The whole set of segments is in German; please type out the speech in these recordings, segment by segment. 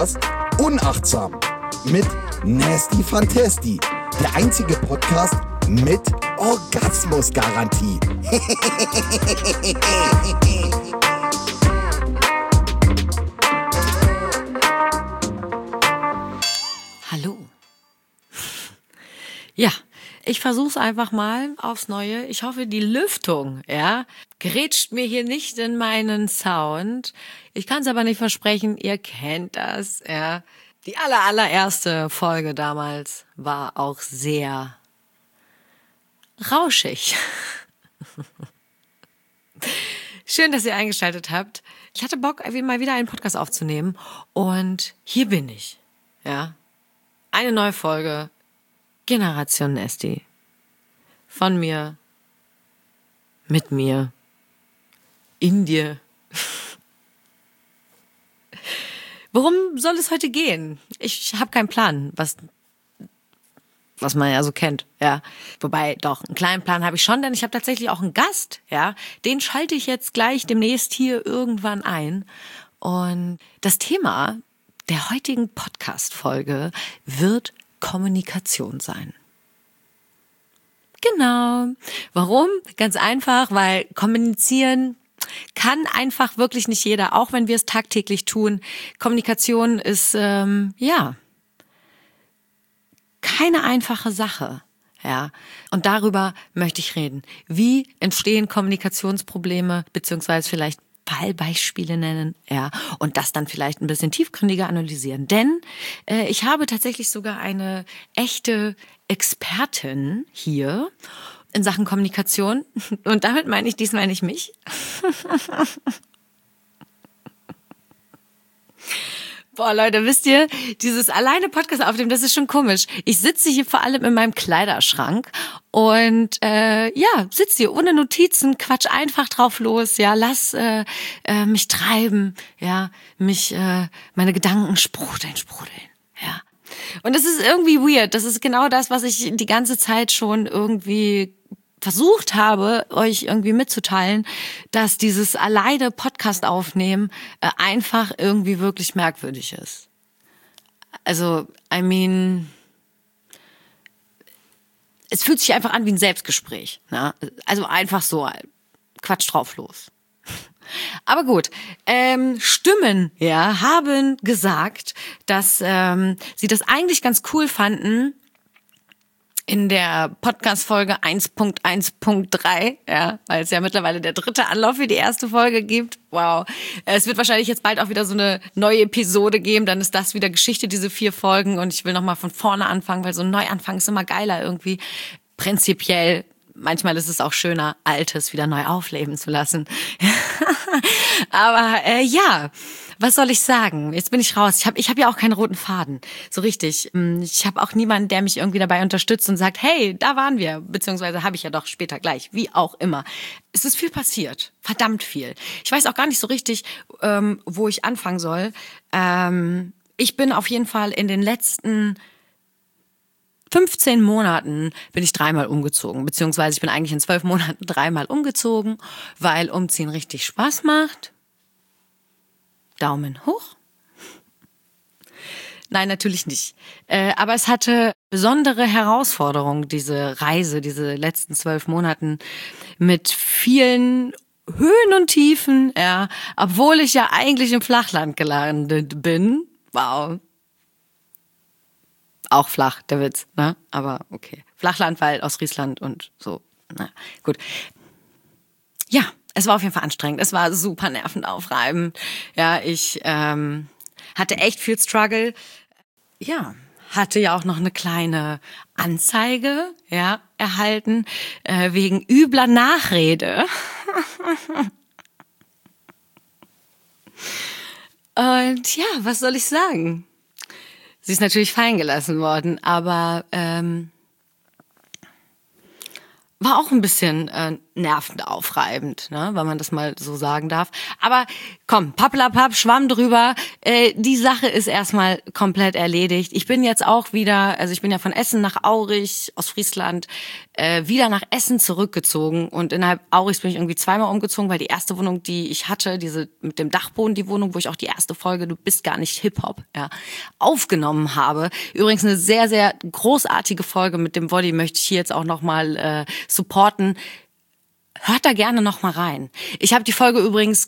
Podcast Unachtsam mit Nasty Fantasty. Der einzige Podcast mit Orgasmusgarantie. Hallo. Ja, ich versuch's einfach mal aufs Neue. Ich hoffe, die Lüftung, grätscht mir hier nicht in meinen Sound. Ich kann's aber nicht versprechen, ihr kennt das, Die allererste Folge damals war auch sehr rauschig. Schön, dass ihr eingeschaltet habt. Ich hatte Bock, mal wieder einen Podcast aufzunehmen und hier bin ich, Eine neue Folge Generation Nasty. Von mir, mit mir, in dir. Worum soll es heute gehen? Ich habe keinen Plan, was man ja so kennt, Wobei, doch, einen kleinen Plan habe ich schon, denn ich habe tatsächlich auch einen Gast, Den schalte ich jetzt gleich demnächst hier irgendwann ein. Und das Thema der heutigen Podcast-Folge wird Kommunikation sein. Genau. Warum? Ganz einfach, weil kommunizieren kann einfach wirklich nicht jeder, auch wenn wir es tagtäglich tun. Kommunikation ist, keine einfache Sache, Und darüber möchte ich reden. Wie entstehen Kommunikationsprobleme, beziehungsweise vielleicht Fallbeispiele nennen, und das dann vielleicht ein bisschen tiefgründiger analysieren. Denn ich habe tatsächlich sogar eine echte Expertin hier in Sachen Kommunikation. Und damit meine ich diesmal nicht mich. Boah, Leute, wisst ihr, dieses alleine Podcast aufnehmen, das ist schon komisch. Ich sitze hier vor allem in meinem Kleiderschrank und sitze hier ohne Notizen, quatsch einfach drauf los, lass mich treiben, meine Gedanken sprudeln, Und das ist irgendwie weird. Das ist genau das, was ich die ganze Zeit schon irgendwie versucht habe, euch irgendwie mitzuteilen, dass dieses alleine Podcast aufnehmen einfach irgendwie wirklich merkwürdig ist. Also, es fühlt sich einfach an wie ein Selbstgespräch. Ne? Also einfach so, Quatsch drauf los. Aber gut, Stimmen, haben gesagt, dass sie das eigentlich ganz cool fanden, in der Podcast-Folge 1.1.3, weil es ja mittlerweile der 3. Anlauf für die erste Folge gibt. Wow. Es wird wahrscheinlich jetzt bald auch wieder so eine neue Episode geben, dann ist das wieder Geschichte, diese 4 Folgen, und ich will nochmal von vorne anfangen, weil so ein Neuanfang ist immer geiler irgendwie. Prinzipiell, manchmal ist es auch schöner, Altes wieder neu aufleben zu lassen. Aber was soll ich sagen? Jetzt bin ich raus. Ich hab ja auch keinen roten Faden. So richtig. Ich habe auch niemanden, der mich irgendwie dabei unterstützt und sagt, hey, da waren wir. Beziehungsweise habe ich ja doch später gleich. Wie auch immer. Es ist viel passiert. Verdammt viel. Ich weiß auch gar nicht so richtig, wo ich anfangen soll. Ich bin auf jeden Fall in den letzten 15 Monaten bin ich 3-mal umgezogen. Beziehungsweise ich bin eigentlich in 12 Monaten 3-mal umgezogen, weil Umziehen richtig Spaß macht. Daumen hoch. Nein, natürlich nicht. Aber es hatte besondere Herausforderungen, diese Reise, diese letzten 12 Monaten mit vielen Höhen und Tiefen, obwohl ich ja eigentlich im Flachland gelandet bin. Wow. Auch flach, der Witz, ne? Aber okay. Flachland, weil Ostfriesland und so. Na, gut. Ja, es war auf jeden Fall anstrengend. Es war super nervenaufreibend. Ich hatte echt viel Struggle. Hatte ja auch noch eine kleine Anzeige, erhalten, wegen übler Nachrede. Und was soll ich sagen? Sie ist natürlich fallen gelassen worden, aber War auch ein bisschen nervenaufreibend, ne, wenn man das mal so sagen darf. Aber komm, pappelapapp, Schwamm drüber. Die Sache ist erstmal komplett erledigt. Ich bin jetzt auch wieder, also ich bin ja von Essen nach Aurich, Ostfriesland, wieder nach Essen zurückgezogen. Und innerhalb Aurichs bin ich irgendwie zweimal umgezogen, weil die erste Wohnung, die ich hatte, diese mit dem Dachboden, die Wohnung, wo ich auch die erste Folge Du bist gar nicht Hip-Hop, ja, aufgenommen habe. Übrigens eine sehr, sehr großartige Folge mit dem Woddy möchte ich hier jetzt auch nochmal supporten. Hört da gerne noch mal rein. Ich habe die Folge übrigens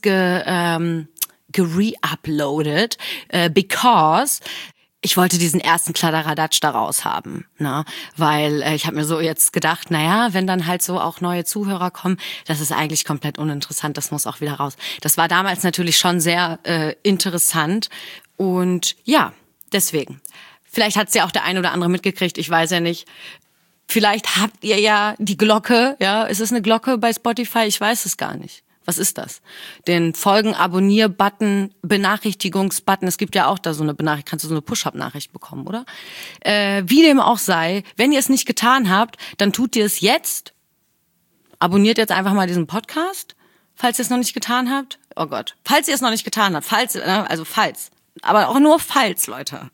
gereuploadet, because ich wollte diesen ersten Kladderadatsch da raus haben, ne? Weil ich habe mir so jetzt gedacht, naja, wenn dann halt so auch neue Zuhörer kommen, das ist eigentlich komplett uninteressant, das muss auch wieder raus. Das war damals natürlich schon sehr interessant und ja, deswegen. Vielleicht hat's ja auch der ein oder andere mitgekriegt, ich weiß ja nicht. Vielleicht habt ihr ja die Glocke, ja, ist es eine Glocke bei Spotify? Ich weiß es gar nicht. Was ist das? Den Folgen-Abonnier-Button, Benachrichtigungsbutton, es gibt ja auch da so eine Benachrichtigung, kannst du so eine Push-Up-Nachricht bekommen, oder? Wie dem auch sei, wenn ihr es nicht getan habt, dann tut ihr es jetzt. Abonniert jetzt einfach mal diesen Podcast, falls ihr es noch nicht getan habt. Oh Gott, falls ihr es noch nicht getan habt, falls, aber auch nur falls, Leute.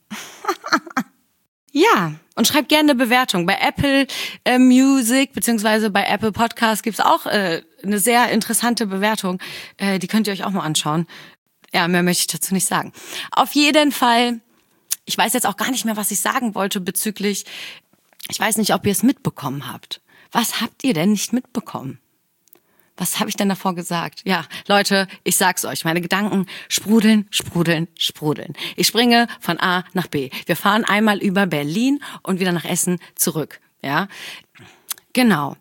Ja, und schreibt gerne eine Bewertung. Bei Apple Music beziehungsweise bei Apple Podcast gibt's auch eine sehr interessante Bewertung. Die könnt ihr euch auch mal anschauen. Ja, mehr möchte ich dazu nicht sagen. Auf jeden Fall, ich weiß jetzt auch gar nicht mehr, was ich sagen wollte bezüglich, ich weiß nicht, ob ihr es mitbekommen habt. Was habt ihr denn nicht mitbekommen? Was habe ich denn davor gesagt? Ja, Leute, ich sag's euch, meine Gedanken sprudeln, sprudeln, sprudeln. Ich springe von A nach B. Wir fahren einmal über Berlin und wieder nach Essen zurück. Ja, genau.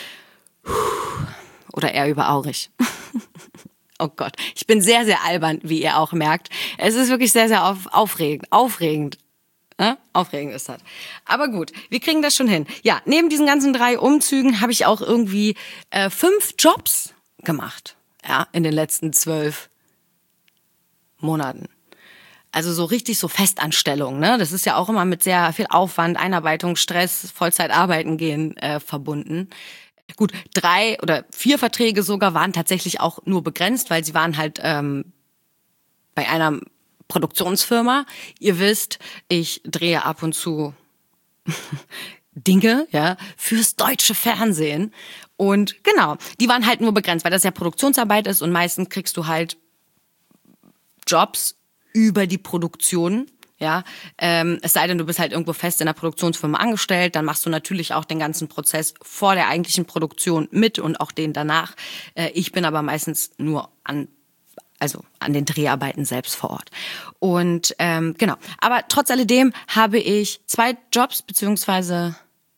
Oder eher über Aurich. Oh Gott, ich bin sehr, sehr albern, wie ihr auch merkt. Es ist wirklich sehr, sehr aufregend. Aufregend ist das. Aber gut, wir kriegen das schon hin. Ja, neben diesen ganzen 3 Umzügen habe ich auch irgendwie 5 Jobs gemacht. Ja, in den letzten 12 Monaten. Also so richtig so Festanstellung, ne? Das ist ja auch immer mit sehr viel Aufwand, Einarbeitung, Stress, Vollzeit arbeiten gehen verbunden. Gut, 3 oder 4 Verträge sogar waren tatsächlich auch nur begrenzt, weil sie waren halt bei einer Produktionsfirma. Ihr wisst, ich drehe ab und zu Dinge, ja, fürs deutsche Fernsehen. Und genau, die waren halt nur begrenzt, weil das ja Produktionsarbeit ist und meistens kriegst du halt Jobs über die Produktion. Ja, es sei denn, du bist halt irgendwo fest in der Produktionsfirma angestellt, dann machst du natürlich auch den ganzen Prozess vor der eigentlichen Produktion mit und auch den danach. Ich bin aber meistens nur an den Dreharbeiten selbst vor Ort. Und genau. Aber trotz alledem habe ich 2 Jobs, beziehungsweise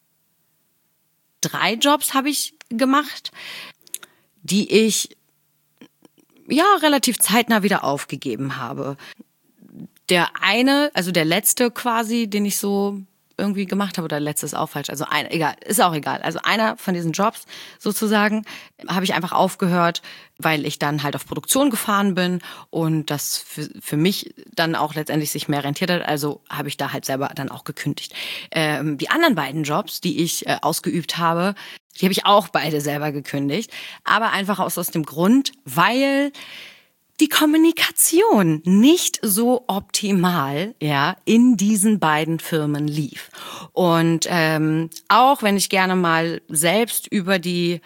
3 Jobs habe ich gemacht, die ich ja relativ zeitnah wieder aufgegeben habe. Der eine, also der letzte quasi, den ich so irgendwie gemacht habe, oder letztes auch falsch, also ist auch egal. Also einer von diesen Jobs sozusagen habe ich einfach aufgehört, weil ich dann halt auf Produktion gefahren bin und das für mich dann auch letztendlich sich mehr rentiert hat, also habe ich da halt selber dann auch gekündigt. Die anderen beiden Jobs, die ich ausgeübt habe, die habe ich auch beide selber gekündigt, aber einfach aus dem Grund, weil die Kommunikation nicht so optimal, ja, in diesen beiden Firmen lief. Und auch wenn ich gerne mal selbst über den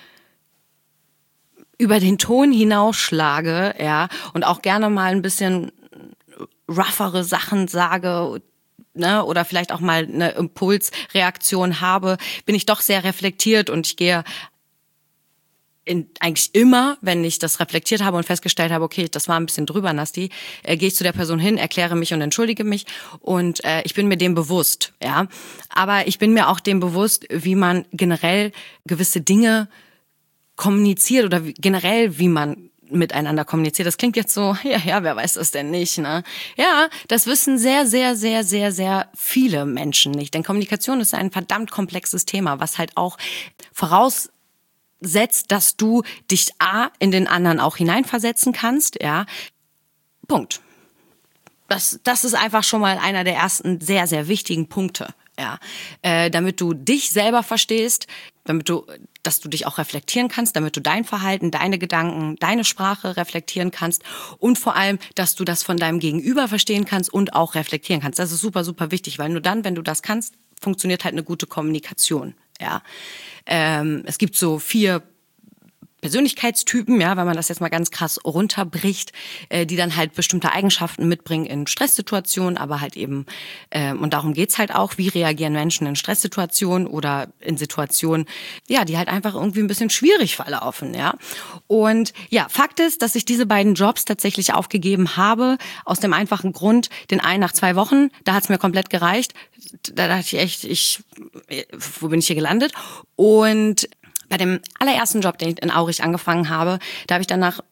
Ton hinausschlage, ja, und auch gerne mal ein bisschen roughere Sachen sage, ne, oder vielleicht auch mal eine Impulsreaktion habe, bin ich doch sehr reflektiert und ich gehe eigentlich immer, wenn ich das reflektiert habe und festgestellt habe, okay, das war ein bisschen drüber, Nasti, gehe ich zu der Person hin, erkläre mich und entschuldige mich und ich bin mir dem bewusst, ja. Aber ich bin mir auch dem bewusst, wie man generell gewisse Dinge kommuniziert oder generell, wie man miteinander kommuniziert. Das klingt jetzt so, ja, wer weiß das denn nicht, ne? Ja, das wissen sehr, sehr, sehr, sehr, sehr viele Menschen nicht. Denn Kommunikation ist ein verdammt komplexes Thema, was halt auch voraussetzt, dass du dich in den anderen auch hineinversetzen kannst, ja. Punkt. Das ist einfach schon mal einer der ersten sehr, sehr wichtigen Punkte, ja. Damit du dich selber verstehst, damit du dass du dich auch reflektieren kannst, damit du dein Verhalten, deine Gedanken, deine Sprache reflektieren kannst und vor allem, dass du das von deinem Gegenüber verstehen kannst und auch reflektieren kannst. Das ist super, super wichtig, weil nur dann, wenn du das kannst, funktioniert halt eine gute Kommunikation. Ja, es gibt so 4 Persönlichkeitstypen, ja, wenn man das jetzt mal ganz krass runterbricht, die dann halt bestimmte Eigenschaften mitbringen in Stresssituationen, aber halt eben, und darum geht's halt auch, wie reagieren Menschen in Stresssituationen oder in Situationen, ja, die halt einfach irgendwie ein bisschen schwierig verlaufen, ja. Und ja, Fakt ist, dass ich diese beiden Jobs tatsächlich aufgegeben habe, aus dem einfachen Grund, den einen nach 2 Wochen, da hat's mir komplett gereicht, da dachte ich echt, wo bin ich hier gelandet? Und bei dem allerersten Job, den ich in Aurich angefangen habe, da habe ich dann nach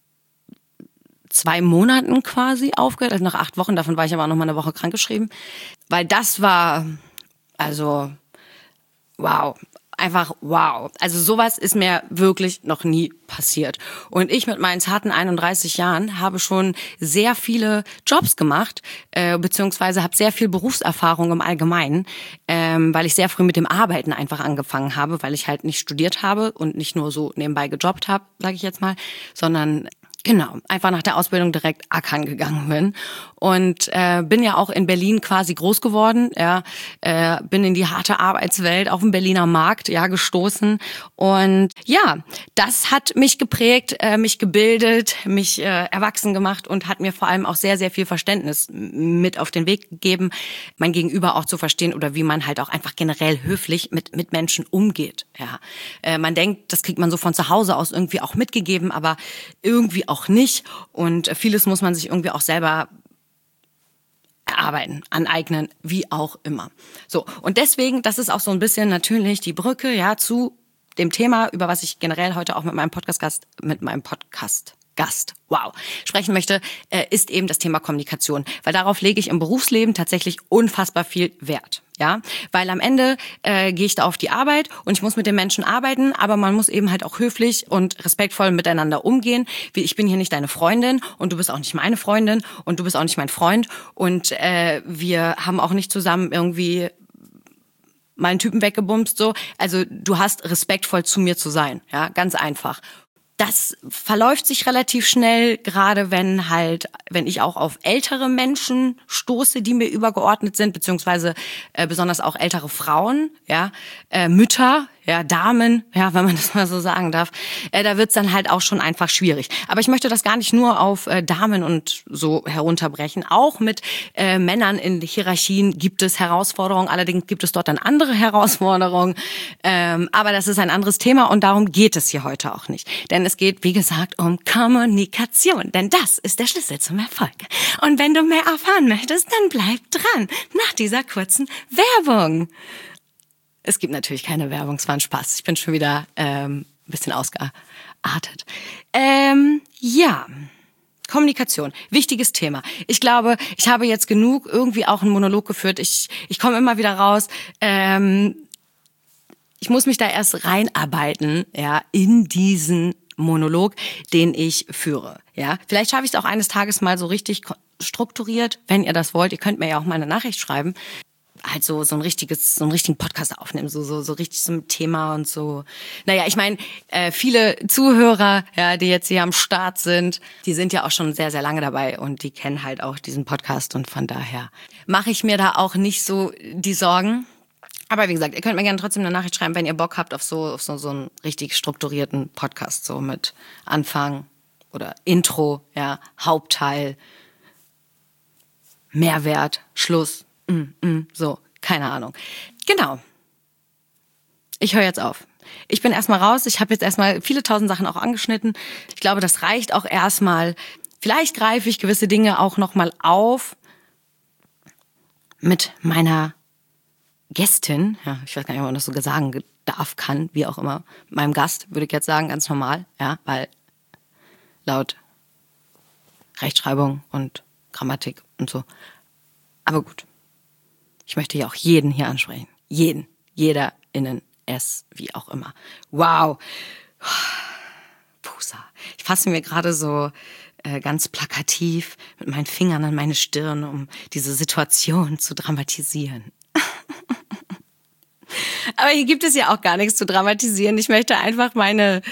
2 Monaten quasi aufgehört, also nach 8 Wochen, davon war ich aber auch noch mal eine Woche krankgeschrieben, weil das war, also, wow, einfach wow. Also sowas ist mir wirklich noch nie passiert. Und ich mit meinen zarten 31 Jahren habe schon sehr viele Jobs gemacht, beziehungsweise habe sehr viel Berufserfahrung im Allgemeinen, weil ich sehr früh mit dem Arbeiten einfach angefangen habe, weil ich halt nicht studiert habe und nicht nur so nebenbei gejobbt habe, sage ich jetzt mal, sondern genau, einfach nach der Ausbildung direkt ackern gegangen bin und bin ja auch in Berlin quasi groß geworden, ja, bin in die harte Arbeitswelt auf dem Berliner Markt, ja, gestoßen und ja, das hat mich geprägt, mich gebildet, mich erwachsen gemacht und hat mir vor allem auch sehr, sehr viel Verständnis mit auf den Weg gegeben, mein Gegenüber auch zu verstehen oder wie man halt auch einfach generell höflich mit Menschen umgeht, ja. Man denkt, das kriegt man so von zu Hause aus irgendwie auch mitgegeben, aber irgendwie auch nicht und vieles muss man sich irgendwie auch selber erarbeiten, aneignen, wie auch immer. So, und deswegen, das ist auch so ein bisschen natürlich die Brücke, ja, zu dem Thema, über was ich generell heute auch mit meinem Podcast-Gast, wow, sprechen möchte, ist eben das Thema Kommunikation. Weil darauf lege ich im Berufsleben tatsächlich unfassbar viel Wert. Ja, weil am Ende gehe ich da auf die Arbeit und ich muss mit den Menschen arbeiten, aber man muss eben halt auch höflich und respektvoll miteinander umgehen. Wie ich bin hier nicht deine Freundin und du bist auch nicht meine Freundin und du bist auch nicht mein Freund und wir haben auch nicht zusammen irgendwie mal einen Typen weggebumst, so. Also du hast respektvoll zu mir zu sein, ja, ganz einfach. Das verläuft sich relativ schnell, gerade wenn ich auch auf ältere Menschen stoße, die mir übergeordnet sind, beziehungsweise besonders auch ältere Frauen, ja, Mütter, ja, Damen, ja, wenn man das mal so sagen darf, da wird's dann halt auch schon einfach schwierig. Aber ich möchte das gar nicht nur auf Damen und so herunterbrechen. Auch mit Männern in Hierarchien gibt es Herausforderungen, allerdings gibt es dort dann andere Herausforderungen. Aber das ist ein anderes Thema und darum geht es hier heute auch nicht. Denn es geht, wie gesagt, um Kommunikation. Denn das ist der Schlüssel zum Erfolg. Und wenn du mehr erfahren möchtest, dann bleib dran nach dieser kurzen Werbung. Es gibt natürlich keine Werbung, es war ein Spaß. Ich bin schon wieder ein bisschen ausgeartet. Ja, Kommunikation, wichtiges Thema. Ich glaube, ich habe jetzt genug irgendwie auch einen Monolog geführt. Ich komme immer wieder raus. Ich muss mich da erst reinarbeiten, ja, in diesen Monolog, den ich führe. Ja, vielleicht schaffe ich es auch eines Tages mal so richtig strukturiert, wenn ihr das wollt. Ihr könnt mir ja auch mal eine Nachricht schreiben. Halt so einen richtigen Podcast aufnehmen, so richtig zum Thema und so. Naja, ich meine, viele Zuhörer, ja, die jetzt hier am Start sind, die sind ja auch schon sehr, sehr lange dabei und die kennen halt auch diesen Podcast und von daher mache ich mir da auch nicht so die Sorgen. Aber wie gesagt, ihr könnt mir gerne trotzdem eine Nachricht schreiben, wenn ihr Bock habt auf so einen richtig strukturierten Podcast, so mit Anfang oder Intro, ja, Hauptteil, Mehrwert, Schluss. So, keine Ahnung. Genau. Ich höre jetzt auf. Ich bin erstmal raus. Ich habe jetzt erstmal viele tausend Sachen auch angeschnitten. Ich glaube, das reicht auch erstmal. Vielleicht greife ich gewisse Dinge auch nochmal auf mit meiner Gästin. Ja, ich weiß gar nicht, ob man das so sagen darf, kann, wie auch immer. Meinem Gast würde ich jetzt sagen, ganz normal. Ja, weil laut Rechtschreibung und Grammatik und so. Aber gut. Ich möchte ja auch jeden hier ansprechen. Jeden. Jeder, innen, es, wie auch immer. Wow. Pusa. Ich fasse mir gerade so ganz plakativ mit meinen Fingern an meine Stirn, um diese Situation zu dramatisieren. Aber hier gibt es ja auch gar nichts zu dramatisieren. Ich möchte einfach meine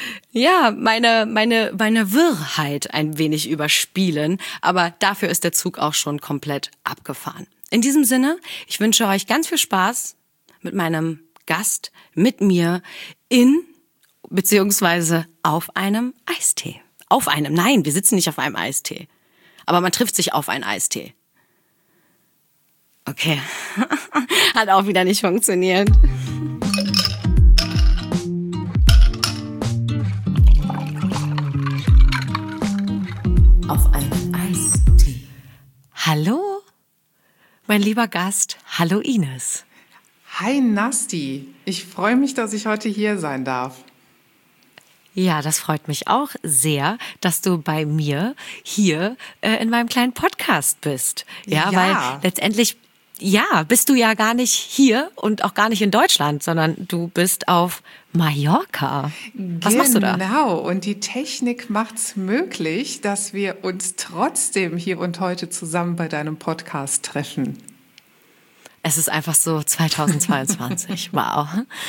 Wirrheit ein wenig überspielen. Aber dafür ist der Zug auch schon komplett abgefahren. In diesem Sinne, ich wünsche euch ganz viel Spaß mit meinem Gast, mit mir beziehungsweise auf einem Eistee. Nein, wir sitzen nicht auf einem Eistee. Aber man trifft sich auf einen Eistee. Okay, hat auch wieder nicht funktioniert. Auf einen Eistee. Hallo, mein lieber Gast. Hallo Ines. Hi Nasti, ich freue mich, dass ich heute hier sein darf. Ja, das freut mich auch sehr, dass du bei mir hier in meinem kleinen Podcast bist. Ja, weil letztendlich bist du ja gar nicht hier und auch gar nicht in Deutschland, sondern du bist auf Mallorca. Was machst du da? Genau, und die Technik macht's möglich, dass wir uns trotzdem hier und heute zusammen bei deinem Podcast treffen. Es ist einfach so 2022. Wow.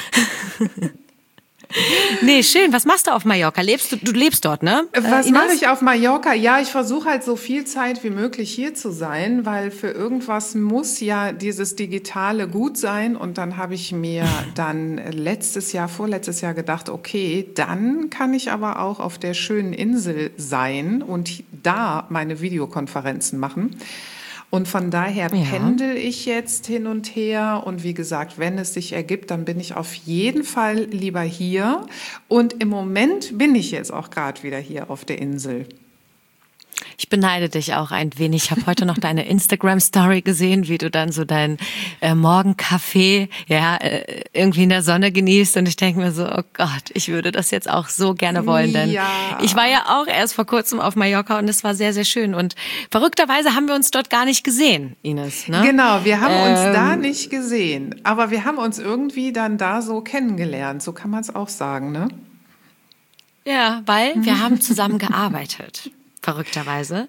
Nee, schön. Was machst du auf Mallorca? Du lebst dort, ne? Was mache ich auf Mallorca? Ja, ich versuche halt so viel Zeit wie möglich hier zu sein, weil für irgendwas muss ja dieses Digitale gut sein. Und dann habe ich mir dann vorletztes Jahr gedacht, okay, dann kann ich aber auch auf der schönen Insel sein und da meine Videokonferenzen machen. Und von daher pendel ich jetzt hin und her. Und wie gesagt, wenn es sich ergibt, dann bin ich auf jeden Fall lieber hier. Und im Moment bin ich jetzt auch gerade wieder hier auf der Insel. Ich beneide dich auch ein wenig. Ich habe heute noch deine Instagram-Story gesehen, wie du dann so deinen Morgenkaffee irgendwie in der Sonne genießt. Und ich denke mir so, oh Gott, ich würde das jetzt auch so gerne wollen. Denn ich war ja auch erst vor kurzem auf Mallorca und es war sehr, sehr schön. Und verrückterweise haben wir uns dort gar nicht gesehen, Ines. Ne? Genau, wir haben uns da nicht gesehen. Aber wir haben uns irgendwie dann da so kennengelernt. So kann man es auch sagen, ne? Ja, weil wir haben zusammen gearbeitet. Verrückterweise.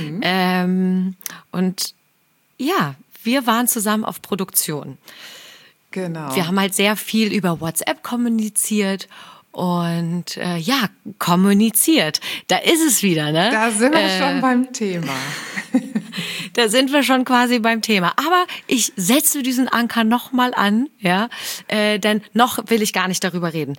Und ja, wir waren zusammen auf Produktion. Genau. Wir haben halt sehr viel über WhatsApp kommuniziert und kommuniziert. Da ist es wieder, ne? Da sind wir schon beim Thema. Da sind wir schon quasi beim Thema. Aber ich setze diesen Anker nochmal an, ja, denn noch will ich gar nicht darüber reden.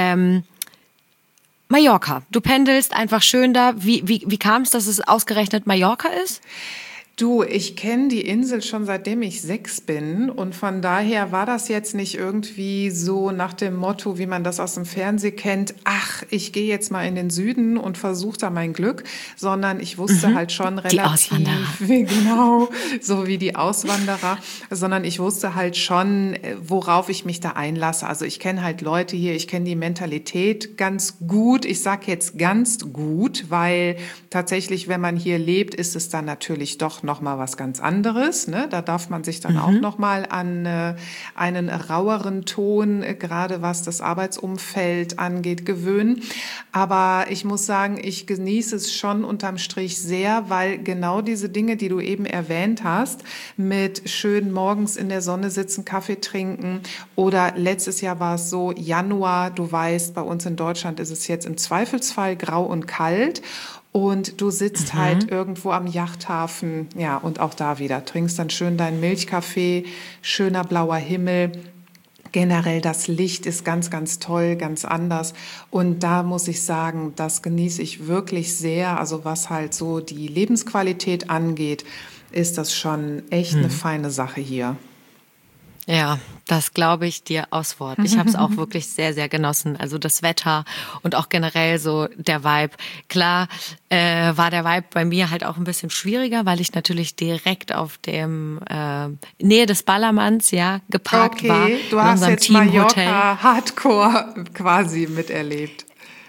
Mallorca. Du pendelst einfach schön da. Wie kam es, dass es ausgerechnet Mallorca ist? Du, ich kenne die Insel schon seitdem ich 6 bin und von daher war das jetzt nicht irgendwie so nach dem Motto, wie man das aus dem Fernsehen kennt, ach, ich gehe jetzt mal in den Süden und versuche da mein Glück, sondern ich wusste halt schon relativ, genau, so wie die Auswanderer, sondern ich wusste halt schon, worauf ich mich da einlasse. Also ich kenne halt Leute hier, ich kenne die Mentalität ganz gut, ich sage jetzt ganz gut, weil tatsächlich, wenn man hier lebt, ist es dann natürlich doch noch mal was ganz anderes. Ne? Da darf man sich dann auch noch mal an einen raueren Ton, gerade was das Arbeitsumfeld angeht, gewöhnen. Aber ich muss sagen, ich genieße es schon unterm Strich sehr, weil genau diese Dinge, die du eben erwähnt hast, mit schön morgens in der Sonne sitzen, Kaffee trinken oder letztes Jahr war es so, Januar, du weißt, bei uns in Deutschland ist es jetzt im Zweifelsfall grau und kalt. Und du sitzt halt irgendwo am Yachthafen, ja, und auch da wieder, trinkst dann schön deinen Milchkaffee, schöner blauer Himmel. Generell das Licht ist ganz, ganz toll, ganz anders. Und da muss ich sagen, das genieße ich wirklich sehr. Also was halt so die Lebensqualität angeht, ist das schon echt eine feine Sache hier. Ja, das glaube ich dir aus Wort. Ich habe es auch wirklich sehr, sehr genossen. Also das Wetter und auch generell so der Vibe. Klar war der Vibe bei mir halt auch ein bisschen schwieriger, weil ich natürlich direkt auf dem Nähe des Ballermanns geparkt war. Okay, du hast jetzt Mallorca Hardcore quasi miterlebt.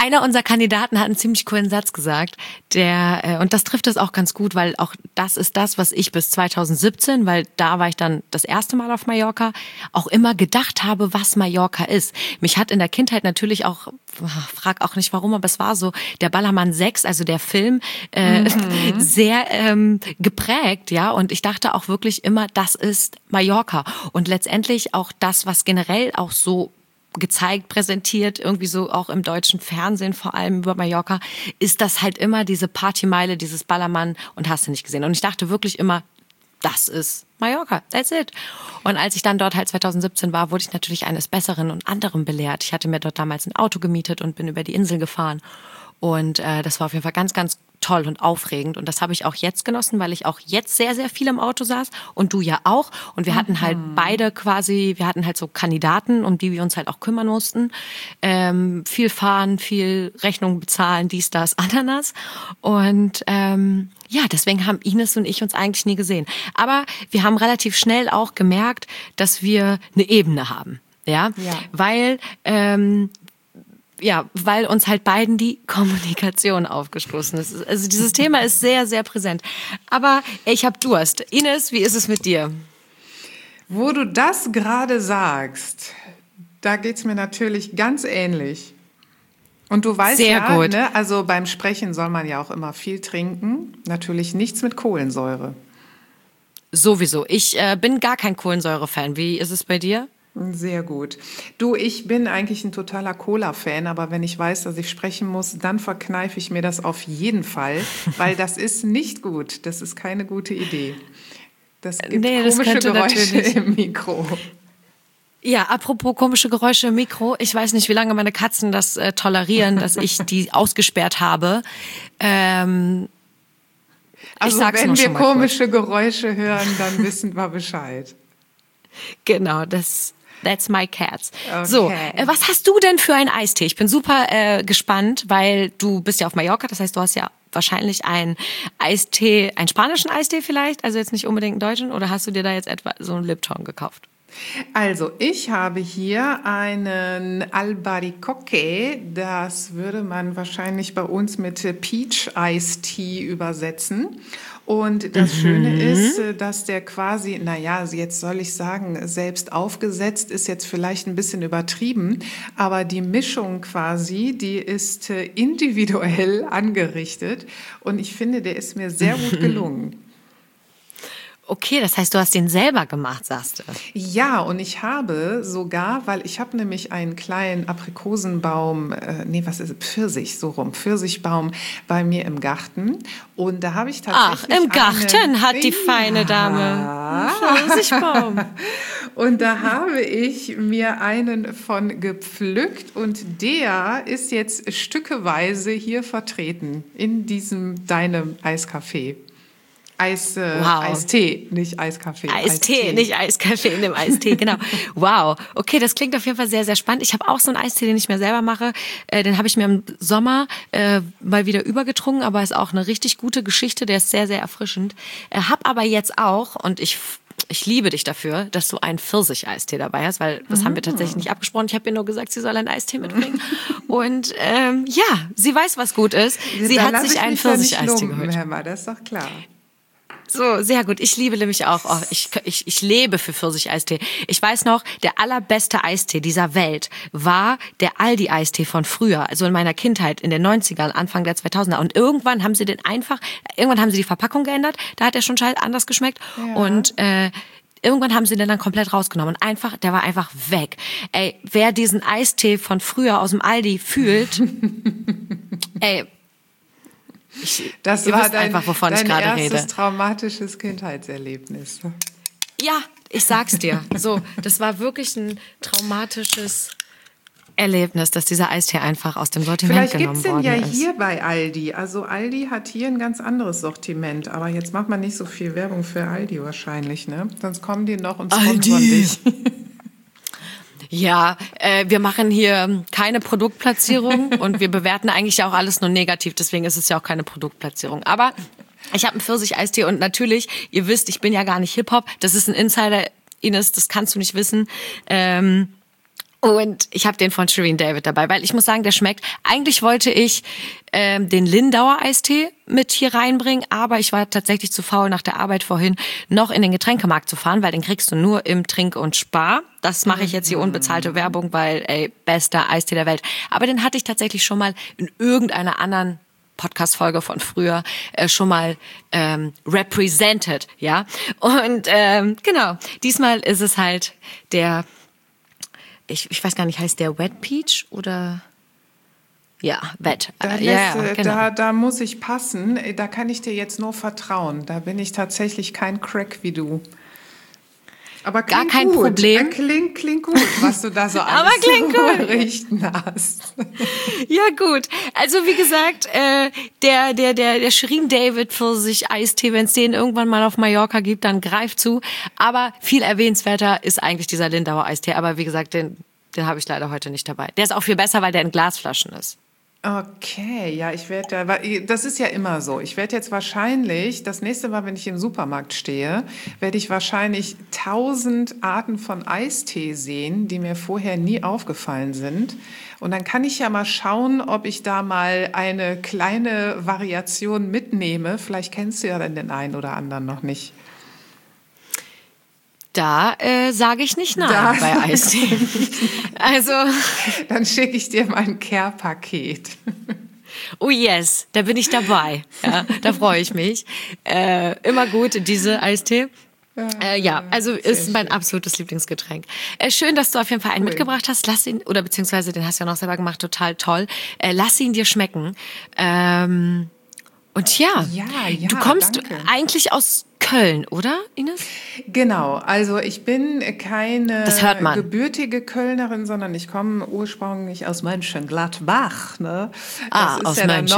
Einer unserer Kandidaten hat einen ziemlich coolen Satz gesagt, und das trifft es auch ganz gut, weil auch das ist das, was ich bis 2017, weil da war ich dann das erste Mal auf Mallorca, auch immer gedacht habe, was Mallorca ist. Mich hat in der Kindheit natürlich auch, frag auch nicht warum, aber es war so, der Ballermann 6, also der Film, sehr geprägt, ja, und ich dachte auch wirklich immer, das ist Mallorca. Und letztendlich auch das, was generell auch so gezeigt, präsentiert, irgendwie so auch im deutschen Fernsehen, vor allem über Mallorca, ist das halt immer diese Partymeile, dieses Ballermann und hast du nicht gesehen. Und ich dachte wirklich immer, das ist Mallorca, that's it. Und als ich dann dort halt 2017 war, wurde ich natürlich eines Besseren und anderem belehrt. Ich hatte mir dort damals ein Auto gemietet und bin über die Insel gefahren. Und das war auf jeden Fall ganz, ganz toll und aufregend. Und das habe ich auch jetzt genossen, weil ich auch jetzt sehr, sehr viel im Auto saß und du ja auch. Und wir hatten halt beide quasi, wir hatten halt so Kandidaten, um die wir uns halt auch kümmern mussten. Viel fahren, viel Rechnungen bezahlen, dies, das, Ananas. Und ja, deswegen haben Ines und ich uns eigentlich nie gesehen. Aber wir haben relativ schnell auch gemerkt, dass wir eine Ebene haben. Ja. Weil weil uns halt beiden die Kommunikation aufgestoßen ist. Also dieses Thema ist sehr, sehr präsent. Aber ich habe Durst. Ines, wie ist es mit dir? Wo du das gerade sagst, da geht's mir natürlich ganz ähnlich. Und du weißt sehr ja, gut. Ne, also beim Sprechen soll man ja auch immer viel trinken. Natürlich nichts mit Kohlensäure. Sowieso. Ich bin gar kein Kohlensäure-Fan. Wie ist es bei dir? Sehr gut. Du, ich bin eigentlich ein totaler Cola-Fan, aber wenn ich weiß, dass ich sprechen muss, dann verkneife ich mir das auf jeden Fall, weil das ist nicht gut. Das ist keine gute Idee. Das gibt komische Geräusche im Mikro. Ja, apropos komische Geräusche im Mikro. Ich weiß nicht, wie lange meine Katzen das tolerieren, dass ich die ausgesperrt habe. Also wenn wir komische Geräusche hören, dann wissen wir Bescheid. Genau, that's my cats. Okay. So, was hast du denn für einen Eistee? Ich bin super gespannt, weil du bist ja auf Mallorca, das heißt, du hast ja wahrscheinlich einen Eistee, einen spanischen Eistee vielleicht, also jetzt nicht unbedingt einen deutschen, oder hast du dir da jetzt etwa so einen Lipton gekauft? Also, ich habe hier einen Albaricoque, das würde man wahrscheinlich bei uns mit Peach Iced Tea übersetzen. Und das Schöne ist, dass der quasi, jetzt soll ich sagen, selbst aufgesetzt ist jetzt vielleicht ein bisschen übertrieben, aber die Mischung quasi, die ist individuell angerichtet und ich finde, der ist mir sehr gut gelungen. Okay, das heißt, du hast den selber gemacht, sagst du? Ja, und ich habe sogar, weil ich habe nämlich einen kleinen Aprikosenbaum, Pfirsichbaum bei mir im Garten. Und da habe ich tatsächlich im Garten hat die feine Dame einen Pfirsichbaum. Und da habe ich mir einen von gepflückt und der ist jetzt stückeweise hier vertreten in deinem Eiskaffee. Eistee, nicht Eiskaffee. Eistee, nicht Eiskaffee in dem Eistee, genau. Wow, okay, das klingt auf jeden Fall sehr, sehr spannend. Ich habe auch so einen Eistee, den ich mir selber mache. Den habe ich mir im Sommer mal wieder übergetrunken, aber ist auch eine richtig gute Geschichte. Der ist sehr, sehr erfrischend. Hab aber jetzt auch, und ich liebe dich dafür, dass du einen Pfirsich-Eistee dabei hast, weil das haben wir tatsächlich nicht abgesprochen. Ich habe ihr nur gesagt, sie soll einen Eistee mitbringen. Und sie weiß, was gut ist. Sie hat sich einen Pfirsich-Eistee geholt. Hemmer, das ist doch klar. So, sehr gut. Ich liebe nämlich auch. Oh, ich lebe für Pfirsich-Eistee. Ich weiß noch, der allerbeste Eistee dieser Welt war der Aldi-Eistee von früher, also in meiner Kindheit, in den 90ern, Anfang der 2000er. Und irgendwann haben sie die Verpackung geändert. Da hat er schon anders geschmeckt. Ja. Und irgendwann haben sie den dann komplett rausgenommen. Und der war einfach weg. Ey, wer diesen Eistee von früher aus dem Aldi fühlt, das war dein erstes traumatisches Kindheitserlebnis. Ja, ich sag's dir. So, das war wirklich ein traumatisches Erlebnis, dass dieser Eistee einfach aus dem Sortiment genommen worden ist. Vielleicht gibt's den ja hier bei Aldi. Also Aldi hat hier ein ganz anderes Sortiment. Aber jetzt macht man nicht so viel Werbung für Aldi wahrscheinlich, ne? Sonst kommen die noch und sponsern dich. Ja, wir machen hier keine Produktplatzierung und wir bewerten eigentlich auch alles nur negativ, deswegen ist es ja auch keine Produktplatzierung. Aber ich habe einen Pfirsich-Eistee und natürlich, ihr wisst, ich bin ja gar nicht Hip-Hop, das ist ein Insider, Ines, das kannst du nicht wissen. Und ich habe den von Shirin David dabei, weil ich muss sagen, der schmeckt. Eigentlich wollte ich den Lindauer Eistee mit hier reinbringen, aber ich war tatsächlich zu faul, nach der Arbeit vorhin noch in den Getränkemarkt zu fahren, weil den kriegst du nur im Trink und Spar. Das mache ich jetzt hier unbezahlte Werbung, weil, bester Eistee der Welt. Aber den hatte ich tatsächlich schon mal in irgendeiner anderen Podcast-Folge von früher schon mal represented, ja. Und genau, diesmal ist es halt der... Ich weiß gar nicht, heißt der Wet Peach oder? Ja, Wet. Genau. Da muss ich passen. Da kann ich dir jetzt nur vertrauen. Da bin ich tatsächlich kein Crack wie du. Aber gar kein gut. Problem. Klingt gut, was du da so alles richten hast. Ja, gut. Also wie gesagt, der Shirin David Pfirsich Eistee, wenn es den irgendwann mal auf Mallorca gibt, dann greift zu. Aber viel erwähnenswerter ist eigentlich dieser Lindauer Eistee. Aber wie gesagt, den habe ich leider heute nicht dabei. Der ist auch viel besser, weil der in Glasflaschen ist. Okay, ja, das ist ja immer so. Ich werde jetzt wahrscheinlich, das nächste Mal, wenn ich im Supermarkt stehe, werde ich wahrscheinlich 1000 Arten von Eistee sehen, die mir vorher nie aufgefallen sind. Und dann kann ich ja mal schauen, ob ich da mal eine kleine Variation mitnehme. Vielleicht kennst du ja dann den einen oder anderen noch nicht. Da sage ich nicht nein bei Eistee. Also dann schicke ich dir mal ein Care-Paket. Oh yes, da bin ich dabei. Ja, da freue ich mich. Immer gut, diese Eistee. Ja, also ist mein absolutes Lieblingsgetränk. Schön, dass du auf jeden Fall einen mitgebracht hast. Lass ihn, oder beziehungsweise den hast du ja noch selber gemacht, total toll. Lass ihn dir schmecken. Und ja, du kommst eigentlich aus Köln, oder, Ines? Genau, also ich bin keine gebürtige Kölnerin, sondern ich komme ursprünglich aus Mönchengladbach. Ne? Das ist aus ja dann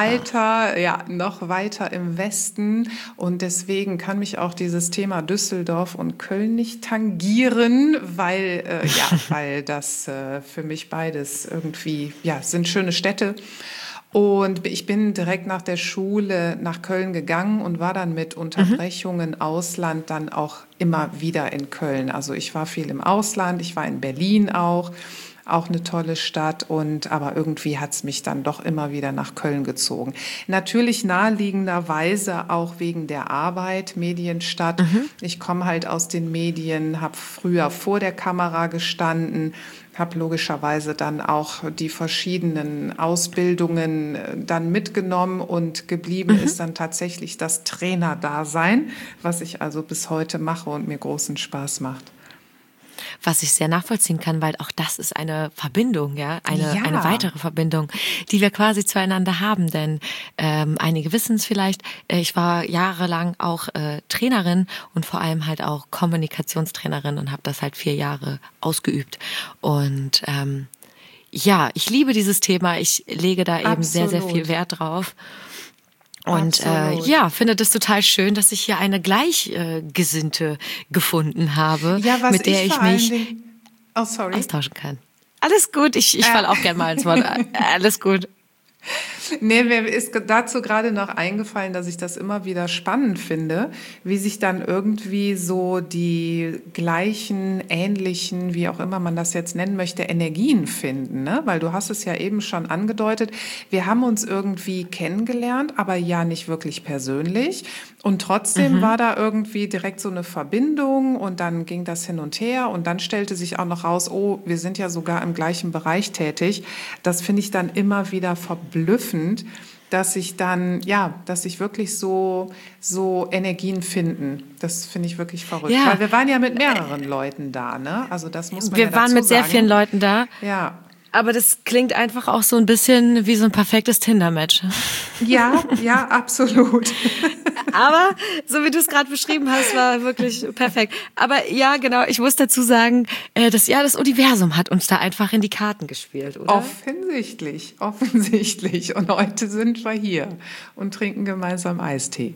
noch weiter im Westen und deswegen kann mich auch dieses Thema Düsseldorf und Köln nicht tangieren, weil das für mich beides irgendwie, sind schöne Städte. Und ich bin direkt nach der Schule nach Köln gegangen und war dann mit Unterbrechungen Ausland dann auch immer wieder in Köln. Also ich war viel im Ausland, ich war in Berlin auch eine tolle Stadt, aber irgendwie hat es mich dann doch immer wieder nach Köln gezogen. Natürlich naheliegenderweise auch wegen der Arbeit, Medienstadt. Ich komme halt aus den Medien, habe früher vor der Kamera gestanden, habe logischerweise dann auch die verschiedenen Ausbildungen dann mitgenommen und geblieben ist dann tatsächlich das Trainerdasein, was ich also bis heute mache und mir großen Spaß macht. Was ich sehr nachvollziehen kann, weil auch das ist eine Verbindung, eine weitere Verbindung, die wir quasi zueinander haben. Denn einige wissen es vielleicht, ich war jahrelang auch Trainerin und vor allem halt auch Kommunikationstrainerin und habe das halt 4 Jahre ausgeübt. Und ich liebe dieses Thema. Ich lege da eben sehr, sehr viel Wert drauf. Und finde das total schön, dass ich hier eine Gleichgesinnte gefunden habe, mit der ich mich austauschen kann. Alles gut, ich falle auch gerne mal ins Wort. Alles gut. Nee, mir ist dazu gerade noch eingefallen, dass ich das immer wieder spannend finde, wie sich dann irgendwie so die gleichen, ähnlichen, wie auch immer man das jetzt nennen möchte, Energien finden, ne? Weil du hast es ja eben schon angedeutet, wir haben uns irgendwie kennengelernt, aber ja nicht wirklich persönlich. Und trotzdem war da irgendwie direkt so eine Verbindung und dann ging das hin und her und dann stellte sich auch noch raus, oh, wir sind ja sogar im gleichen Bereich tätig. Das finde ich dann immer wieder verblüffend, dass sich wirklich so Energien finden. Das finde ich wirklich verrückt. Ja. Weil wir waren ja mit mehreren Leuten da, ne? Also das muss man Wir waren mit sehr vielen Leuten da. Ja. Aber das klingt einfach auch so ein bisschen wie so ein perfektes Tinder-Match. Ja, absolut. Aber so wie du es gerade beschrieben hast, war wirklich perfekt. Aber ja, genau, ich muss dazu sagen, das Universum hat uns da einfach in die Karten gespielt, oder? Offensichtlich. Und heute sind wir hier und trinken gemeinsam Eistee.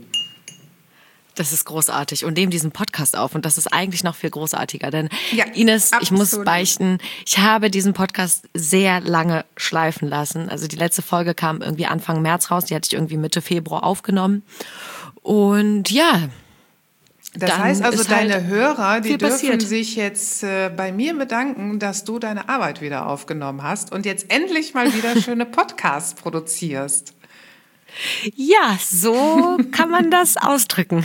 Das ist großartig und nehmen diesen Podcast auf und das ist eigentlich noch viel großartiger, denn Ines, absolut. Ich muss beichten, ich habe diesen Podcast sehr lange schleifen lassen. Also die letzte Folge kam irgendwie Anfang März raus, die hatte ich irgendwie Mitte Februar aufgenommen und Das dann heißt also, ist halt deine Hörer, die viel dürfen passiert. sich jetzt bei mir bedanken, dass du deine Arbeit wieder aufgenommen hast und jetzt endlich mal wieder schöne Podcasts produzierst. Ja, so kann man das ausdrücken.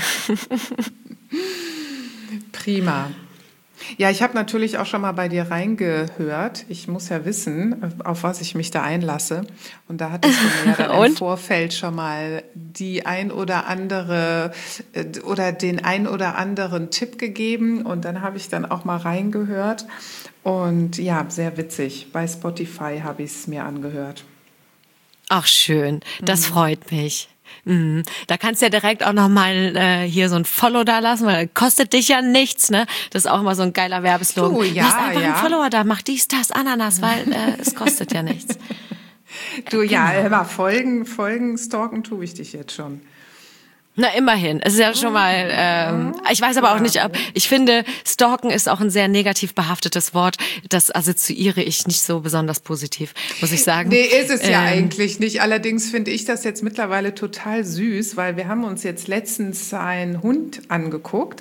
Prima. Ja, ich habe natürlich auch schon mal bei dir reingehört. Ich muss ja wissen, auf was ich mich da einlasse. Und da hattest du mir ja dann im Vorfeld schon mal die ein oder andere oder den ein oder anderen Tipp gegeben. Und dann habe ich dann auch mal reingehört. Und ja, sehr witzig. Bei Spotify habe ich es mir angehört. Ach schön, das freut mich. Da kannst du ja direkt auch nochmal hier so ein Follow da lassen, weil kostet dich ja nichts, ne? Das ist auch immer so ein geiler Werbeslogan. Du, ja, Lass einfach ja. einen Follower da, mach dies, das, Ananas, weil es kostet ja nichts. Du, ja, immer folgen, stalken tue ich dich jetzt schon. Na, immerhin. Es ist ja schon mal, ich weiß aber auch nicht, ich finde, stalken ist auch ein sehr negativ behaftetes Wort. Das assoziiere ich nicht so besonders positiv, muss ich sagen. Nee, ist es ja eigentlich nicht. Allerdings finde ich das jetzt mittlerweile total süß, weil wir haben uns jetzt letztens einen Hund angeguckt,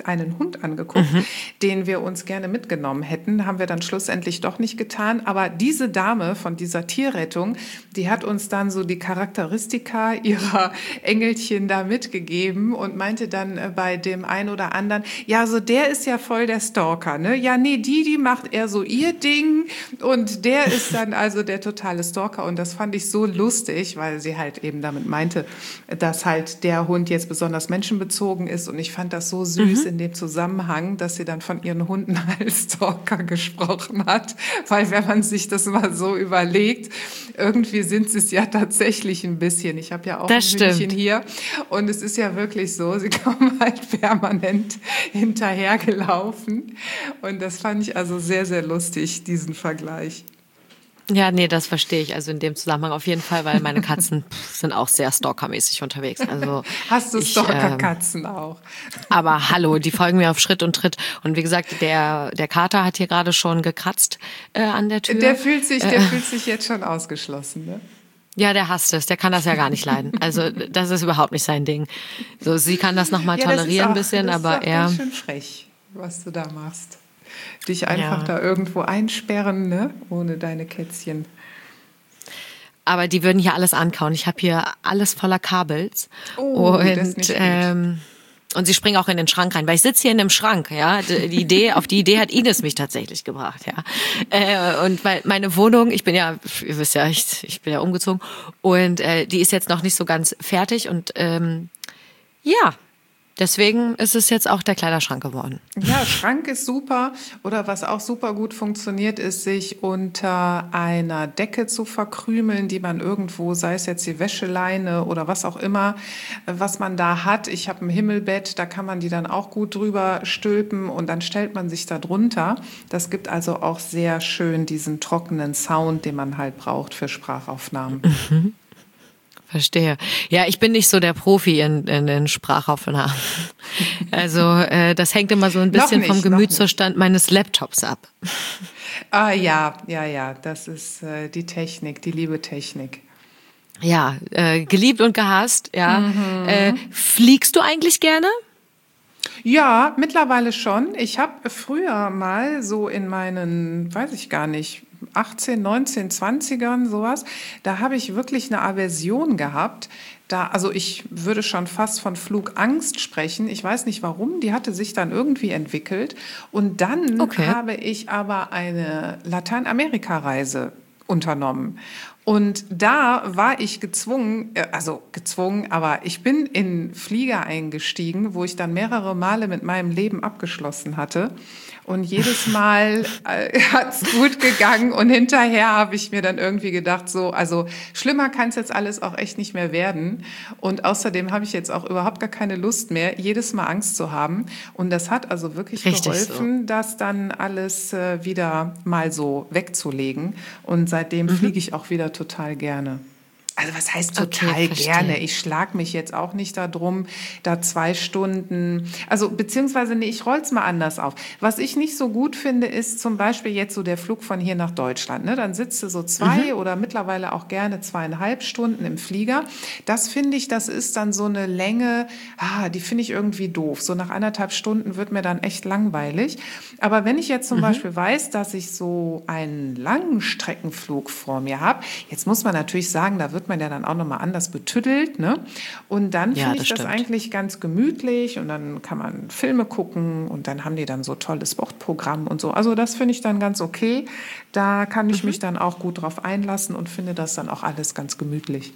den wir uns gerne mitgenommen hätten. Haben wir dann schlussendlich doch nicht getan. Aber diese Dame von dieser Tierrettung, die hat uns dann so die Charakteristika ihrer Engelchen da mitgegeben und meinte dann bei dem einen oder anderen, ja, so der ist ja voll der Stalker, ne? Ja, nee, die macht eher so ihr Ding und der ist dann also der totale Stalker und das fand ich so lustig, weil sie halt eben damit meinte, dass halt der Hund jetzt besonders menschenbezogen ist und ich fand das so süß in dem Zusammenhang, dass sie dann von ihren Hunden als Stalker gesprochen hat, weil wenn man sich das mal so überlegt, irgendwie sind sie es ja tatsächlich ein bisschen. Ich habe ja auch Das ein Hündchen stimmt. hier und es ist ja wirklich so, sie kommen halt permanent hinterhergelaufen und das fand ich also sehr, sehr lustig, diesen Vergleich. Ja, nee, das verstehe ich. Also in dem Zusammenhang auf jeden Fall, weil meine Katzen sind auch sehr stalkermäßig unterwegs. Also Hast du Stalker-Katzen auch? aber hallo, die folgen mir auf Schritt und Tritt. Und wie gesagt, der Kater hat hier gerade schon gekratzt an der Tür. Der fühlt sich jetzt schon ausgeschlossen, ne? Ja, der hasst es. Der kann das ja gar nicht leiden. Also das ist überhaupt nicht sein Ding. So, sie kann das nochmal tolerieren ein bisschen, aber er... er... Das ist auch ganz schön frech, was du da machst. Dich einfach da irgendwo einsperren, ne? Ohne deine Kätzchen. Aber die würden hier alles ankauen. Ich habe hier alles voller Kabels. Oh, das ist nicht gut. Und sie springen auch in den Schrank rein, weil ich sitze hier in dem Schrank, ja. Auf die Idee hat Ines mich tatsächlich gebracht, ja. Und weil meine Wohnung, ihr wisst ja, ich bin ja umgezogen und die ist jetzt noch nicht so ganz fertig und ja. Deswegen ist es jetzt auch der Kleiderschrank geworden. Ja, Schrank ist super. Oder was auch super gut funktioniert, ist, sich unter einer Decke zu verkrümeln, die man irgendwo, sei es jetzt die Wäscheleine oder was auch immer, was man da hat. Ich habe ein Himmelbett, da kann man die dann auch gut drüber stülpen und dann stellt man sich da drunter. Das gibt also auch sehr schön diesen trockenen Sound, den man halt braucht für Sprachaufnahmen. Verstehe. Ja, ich bin nicht so der Profi in den Sprachaufnahmen. Also das hängt immer so ein bisschen vom Gemütszustand meines Laptops ab. Ah ja, das ist die Technik, die liebe Technik. Ja, geliebt und gehasst, ja. Fliegst du eigentlich gerne? Ja, mittlerweile schon. Ich habe früher mal so in meinen, weiß ich gar nicht, 18, 19, 20ern, sowas, da habe ich wirklich eine Aversion gehabt. Also ich würde schon fast von Flugangst sprechen. Ich weiß nicht warum, die hatte sich dann irgendwie entwickelt. Und dann habe ich aber eine Lateinamerika-Reise unternommen. Und da war ich gezwungen, aber ich bin in Flieger eingestiegen, wo ich dann mehrere Male mit meinem Leben abgeschlossen hatte. Und jedes Mal hat's gut gegangen und hinterher habe ich mir dann irgendwie gedacht, so, also schlimmer kann es jetzt alles auch echt nicht mehr werden. Und außerdem habe ich jetzt auch überhaupt gar keine Lust mehr, jedes Mal Angst zu haben. Und das hat also wirklich geholfen, das dann alles wieder mal so wegzulegen. Und seitdem fliege ich auch wieder total gerne. Also was heißt Okay, total verstehe. gerne? Ich schlag mich jetzt auch nicht darum, da 2 Stunden, also beziehungsweise nee, ich roll's mal anders auf. Was ich nicht so gut finde, ist zum Beispiel jetzt so der Flug von hier nach Deutschland. Ne? Dann sitzt du so 2 oder mittlerweile auch gerne 2,5 Stunden im Flieger. Das finde ich, das ist dann so eine Länge, die finde ich irgendwie doof. So nach 1,5 Stunden wird mir dann echt langweilig. Aber wenn ich jetzt zum Beispiel weiß, dass ich so einen langen Streckenflug vor mir habe, jetzt muss man natürlich sagen, da wird man ja dann auch nochmal anders betüddelt, ne? Und dann Ja, finde das ich das stimmt. eigentlich ganz gemütlich und dann kann man Filme gucken und dann haben die dann so tolles Sportprogramm und so. Also das finde ich dann ganz okay. Da kann ich mich dann auch gut drauf einlassen und finde das dann auch alles ganz gemütlich.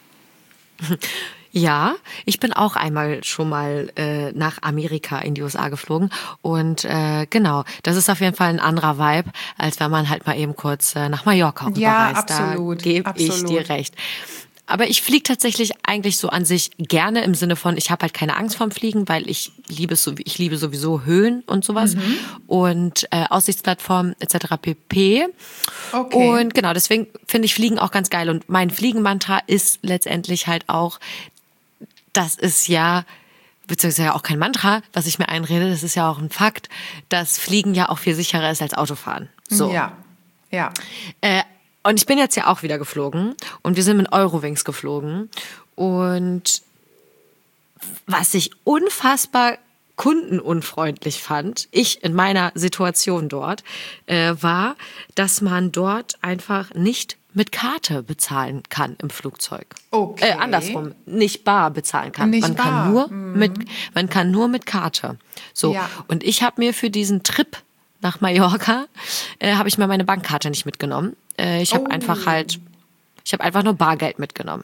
Ja, ich bin auch einmal schon mal nach Amerika in die USA geflogen und genau, das ist auf jeden Fall ein anderer Vibe, als wenn man halt mal eben kurz nach Mallorca Ja, rüberreist. absolut, Da gebe ich absolut. dir recht. Aber ich fliege tatsächlich eigentlich so an sich gerne im Sinne von, ich habe halt keine Angst vorm Fliegen, weil ich liebe sowieso Höhen und sowas und Aussichtsplattformen etc. pp. Okay. Und genau, deswegen finde ich Fliegen auch ganz geil. Und mein Fliegenmantra ist letztendlich halt auch, das ist ja, beziehungsweise ja auch kein Mantra, was ich mir einrede, das ist ja auch ein Fakt, dass Fliegen ja auch viel sicherer ist als Autofahren. So. Ja, ja. Und ich bin jetzt ja auch wieder geflogen und wir sind mit Eurowings geflogen und was ich unfassbar kundenunfreundlich fand, ich in meiner Situation dort, war, dass man dort einfach nicht mit Karte bezahlen kann im Flugzeug. Okay. Andersrum, nicht bar bezahlen kann. Nicht Man kann bar. man kann nur mit Karte. So. Ja. Und ich habe mir für diesen Trip nach Mallorca, habe ich mir meine Bankkarte nicht mitgenommen. Ich habe einfach nur Bargeld mitgenommen.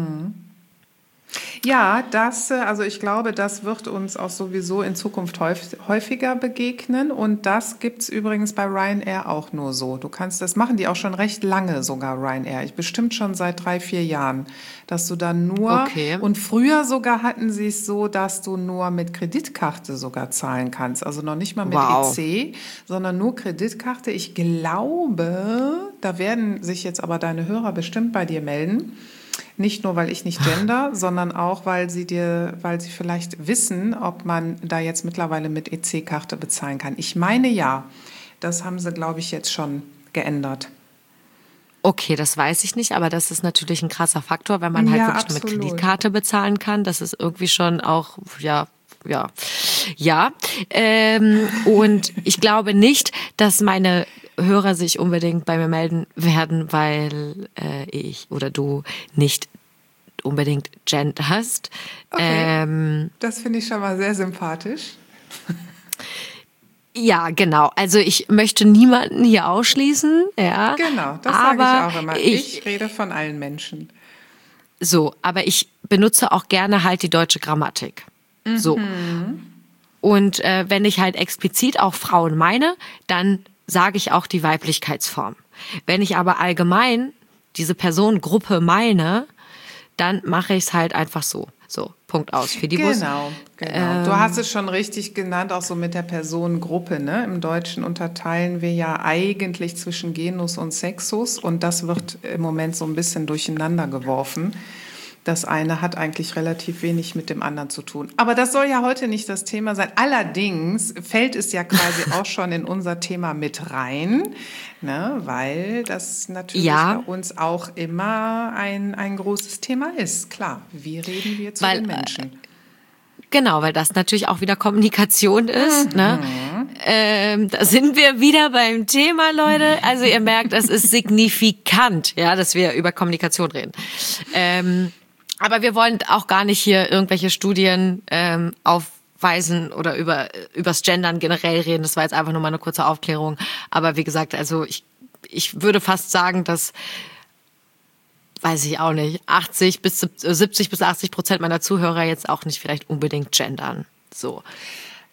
Ja, also ich glaube, das wird uns auch sowieso in Zukunft häufiger begegnen. Und das gibt's übrigens bei Ryanair auch nur so. Das machen die auch schon recht lange sogar, Ryanair. Bestimmt schon seit 3, 4 Jahren, dass du dann nur, Okay. und früher sogar hatten sie es so, dass du nur mit Kreditkarte sogar zahlen kannst. Also noch nicht mal mit Wow. EC, sondern nur Kreditkarte. Ich glaube, da werden sich jetzt aber deine Hörer bestimmt bei dir melden. Nicht nur, weil ich nicht gender, sondern auch, weil sie vielleicht wissen, ob man da jetzt mittlerweile mit EC-Karte bezahlen kann. Ich meine ja, das haben sie, glaube ich, jetzt schon geändert. Okay, das weiß ich nicht, aber das ist natürlich ein krasser Faktor, wenn man halt Ja, wirklich nur mit absolut. Kreditkarte bezahlen kann. Das ist irgendwie schon auch, ja. Und ich glaube nicht, dass meine Hörer sich unbedingt bei mir melden werden, weil ich oder du nicht unbedingt genderst. Okay. Das finde ich schon mal sehr sympathisch. Ja, genau. Also ich möchte niemanden hier ausschließen. Ja, Genau, das sage ich aber auch immer. Ich rede von allen Menschen. So, aber ich benutze auch gerne halt die deutsche Grammatik. So. Und wenn ich halt explizit auch Frauen meine, dann sage ich auch die Weiblichkeitsform. Wenn ich aber allgemein diese Personengruppe meine, dann mache ich es halt einfach so. So, Punkt aus. Fidibus. Genau. Du hast es schon richtig genannt, auch so mit der Personengruppe. Ne? Im Deutschen unterteilen wir ja eigentlich zwischen Genus und Sexus und das wird im Moment so ein bisschen durcheinander geworfen. Das eine hat eigentlich relativ wenig mit dem anderen zu tun. Aber das soll ja heute nicht das Thema sein. Allerdings fällt es ja quasi auch schon in unser Thema mit rein, ne? Weil das natürlich bei uns auch immer ein großes Thema ist. Klar, wie reden wir zu den Menschen? Genau, weil das natürlich auch wieder Kommunikation ist. Ne? Da sind wir wieder beim Thema, Leute. Also ihr merkt, es ist signifikant, ja, dass wir über Kommunikation reden. Aber wir wollen auch gar nicht hier irgendwelche Studien aufweisen oder übers Gendern generell reden. Das war jetzt einfach nur mal eine kurze Aufklärung. Aber wie gesagt, also ich würde fast sagen, dass, weiß ich auch nicht, 70 bis 80% meiner Zuhörer jetzt auch nicht vielleicht unbedingt gendern. So.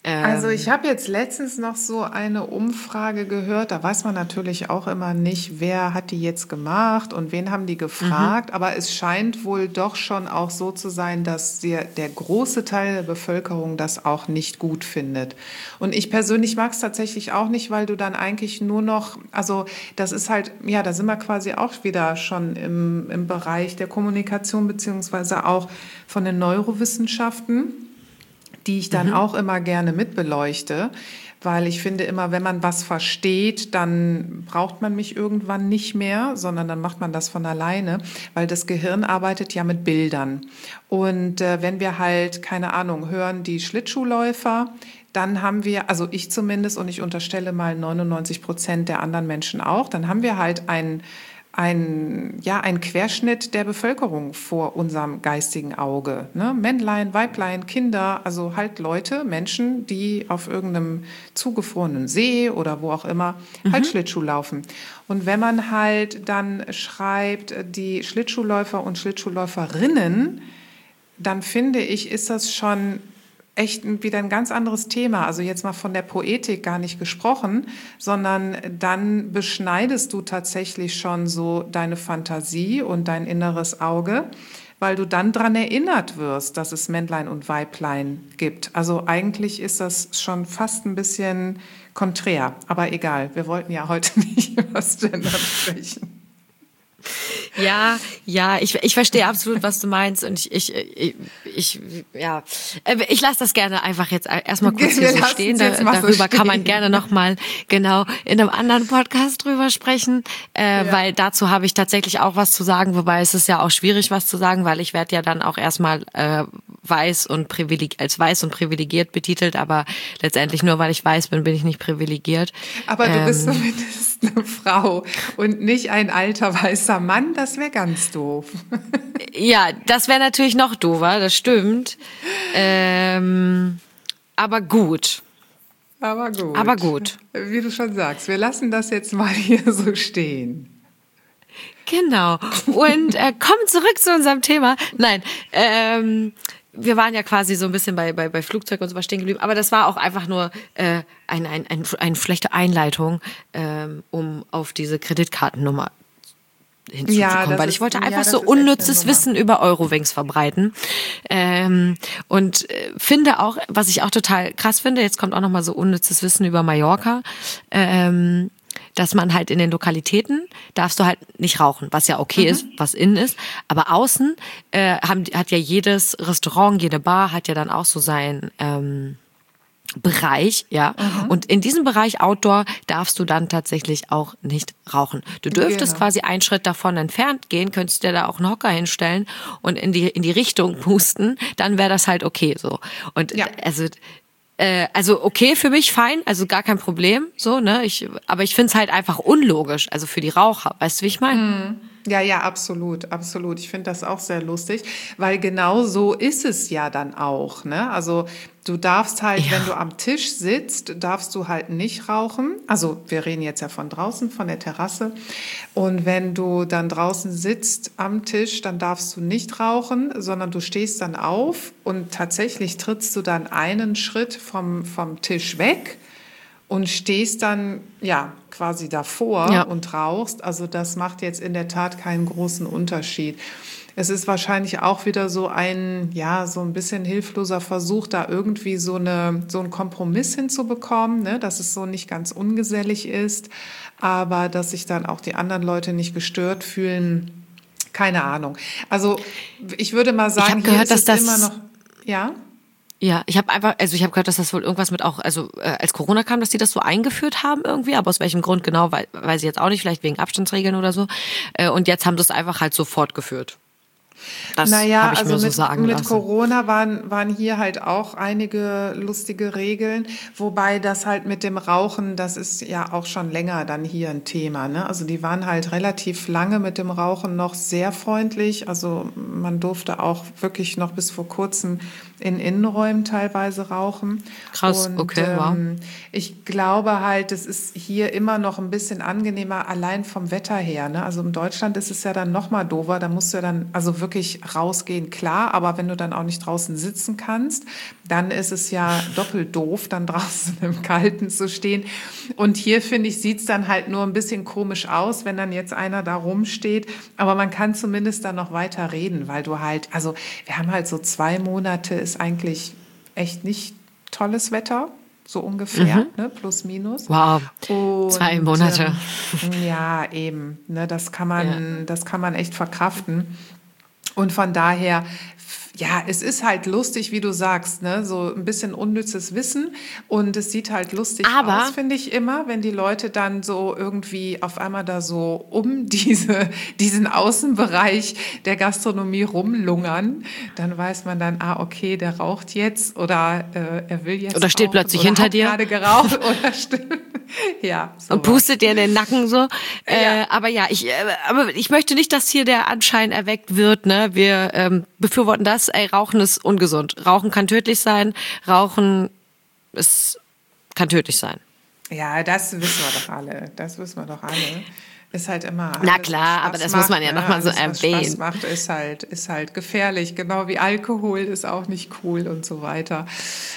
Also ich habe jetzt letztens noch so eine Umfrage gehört, da weiß man natürlich auch immer nicht, wer hat die jetzt gemacht und wen haben die gefragt, aber es scheint wohl doch schon auch so zu sein, dass der große Teil der Bevölkerung das auch nicht gut findet. Und ich persönlich mag es tatsächlich auch nicht, weil du dann eigentlich nur noch, also das ist halt, ja, da sind wir quasi auch wieder schon im Bereich der Kommunikation beziehungsweise auch von den Neurowissenschaften, die ich dann auch immer gerne mitbeleuchte, weil ich finde immer, wenn man was versteht, dann braucht man mich irgendwann nicht mehr, sondern dann macht man das von alleine, weil das Gehirn arbeitet ja mit Bildern. Und wenn wir halt, keine Ahnung, hören die Schlittschuhläufer, dann haben wir, also ich zumindest und ich unterstelle mal 99% der anderen Menschen auch, dann haben wir halt ein Querschnitt der Bevölkerung vor unserem geistigen Auge. Ne? Männlein, Weiblein, Kinder, also halt Leute, Menschen, die auf irgendeinem zugefrorenen See oder wo auch immer halt Schlittschuh laufen. Und wenn man halt dann schreibt, die Schlittschuhläufer und Schlittschuhläuferinnen, dann finde ich, ist das schon echt wieder ein ganz anderes Thema. Also jetzt mal von der Poetik gar nicht gesprochen, sondern dann beschneidest du tatsächlich schon so deine Fantasie und dein inneres Auge, weil du dann dran erinnert wirst, dass es Männlein und Weiblein gibt. Also eigentlich ist das schon fast ein bisschen konträr. Aber egal, wir wollten ja heute nicht über das Gender sprechen. Ja, ich verstehe absolut, was du meinst und ich lasse das gerne einfach jetzt erstmal kurz hier so stehen. Darüber kann man gerne nochmal genau in einem anderen Podcast drüber sprechen, weil dazu habe ich tatsächlich auch was zu sagen, wobei es ist ja auch schwierig, was zu sagen, weil ich werde ja dann auch erstmal als weiß und privilegiert betitelt, aber letztendlich nur, weil ich weiß bin ich nicht privilegiert. Aber du bist zumindest eine Frau und nicht ein alter weißer Mann, das wäre ganz doof. Ja, das wäre natürlich noch doofer, das stimmt. Aber gut. Aber gut. Wie du schon sagst, wir lassen das jetzt mal hier so stehen. Genau. Und kommen zurück zu unserem Thema. Nein, wir waren ja quasi so ein bisschen bei Flugzeug und so was stehen geblieben, aber das war auch einfach nur eine schlechte Einleitung, um auf diese Kreditkartennummer hinzuzukommen, weil ich wollte einfach so unnützes Wissen über Eurowings verbreiten und finde auch, was ich auch total krass finde, jetzt kommt auch nochmal so unnützes Wissen über Mallorca, dass man halt in den Lokalitäten darfst du halt nicht rauchen, was ja okay ist, was innen ist, aber außen hat ja jedes Restaurant, jede Bar hat ja dann auch so sein Bereich, ja. Und in diesem Bereich Outdoor darfst du dann tatsächlich auch nicht rauchen. Du dürftest quasi einen Schritt davon entfernt gehen, könntest dir da auch einen Hocker hinstellen und in die Richtung pusten, dann wäre das halt okay so. Und also okay für mich, fein, also gar kein Problem, so, ne? Aber ich find's halt einfach unlogisch, also für die Raucher, weißt du, wie ich meine? Ja, absolut. Ich finde das auch sehr lustig, weil genau so ist es ja dann auch, ne? Also du darfst halt, wenn du am Tisch sitzt, darfst du halt nicht rauchen. Also wir reden jetzt ja von draußen, von der Terrasse. Und wenn du dann draußen sitzt am Tisch, dann darfst du nicht rauchen, sondern du stehst dann auf und tatsächlich trittst du dann einen Schritt vom Tisch weg und stehst dann ja quasi davor und rauchst. Also das macht jetzt in der Tat keinen großen Unterschied. Es ist wahrscheinlich auch wieder so ein bisschen hilfloser Versuch, da irgendwie so einen Kompromiss hinzubekommen, ne? Dass es so nicht ganz ungesellig ist, aber dass sich dann auch die anderen Leute nicht gestört fühlen. Keine Ahnung. Also ich würde mal sagen, hier ist es immer noch, ja? Ja, ich habe gehört, dass das wohl irgendwas mit auch, also als Corona kam, dass die das so eingeführt haben irgendwie, aber aus welchem Grund genau, weiß ich jetzt auch nicht, vielleicht wegen Abstandsregeln oder so. Und jetzt haben sie es einfach halt so fortgeführt. Das habe ich mir so sagen lassen. Mit Corona waren hier halt auch einige lustige Regeln, wobei das halt mit dem Rauchen, das ist ja auch schon länger dann hier ein Thema, ne? Also die waren halt relativ lange mit dem Rauchen noch sehr freundlich, also man durfte auch wirklich noch bis vor kurzem in Innenräumen teilweise rauchen. Krass, und, okay, wow. Ich glaube halt, es ist hier immer noch ein bisschen angenehmer, allein vom Wetter her, ne? Also in Deutschland ist es ja dann noch mal doofer, da musst du ja dann, also wirklich rausgehen, klar, aber wenn du dann auch nicht draußen sitzen kannst, dann ist es ja doppelt doof, dann draußen im Kalten zu stehen. Und hier, finde ich, sieht's dann halt nur ein bisschen komisch aus, wenn dann jetzt einer da rumsteht. Aber man kann zumindest dann noch weiter reden, weil du halt, also wir haben halt so 2 Monate, ist eigentlich echt nicht tolles Wetter. So ungefähr, ne, plus minus. Wow, und, 2 Monate. Ja, eben, ne, das kann man echt verkraften. Und von daher, ja, es ist halt lustig, wie du sagst, ne, so ein bisschen unnützes Wissen und es sieht halt lustig aus, finde ich immer, wenn die Leute dann so irgendwie auf einmal da so um diesen Außenbereich der Gastronomie rumlungern, dann weiß man dann, okay, der raucht jetzt oder er will jetzt oder steht rauchen, plötzlich oder hinter hat dir gerade geraucht oder stimmt. Ja, und pustet dir in den Nacken so. Aber ich möchte nicht, dass hier der Anschein erweckt wird. Ne? Wir befürworten das. Rauchen ist ungesund. Rauchen kann tödlich sein. Rauchen kann tödlich sein. Ja, das wissen wir doch alle. Ist halt immer alles, na klar, aber das muss man ja nochmal so erwähnen. Was Spaß macht, ist halt gefährlich. Genau wie Alkohol ist auch nicht cool und so weiter.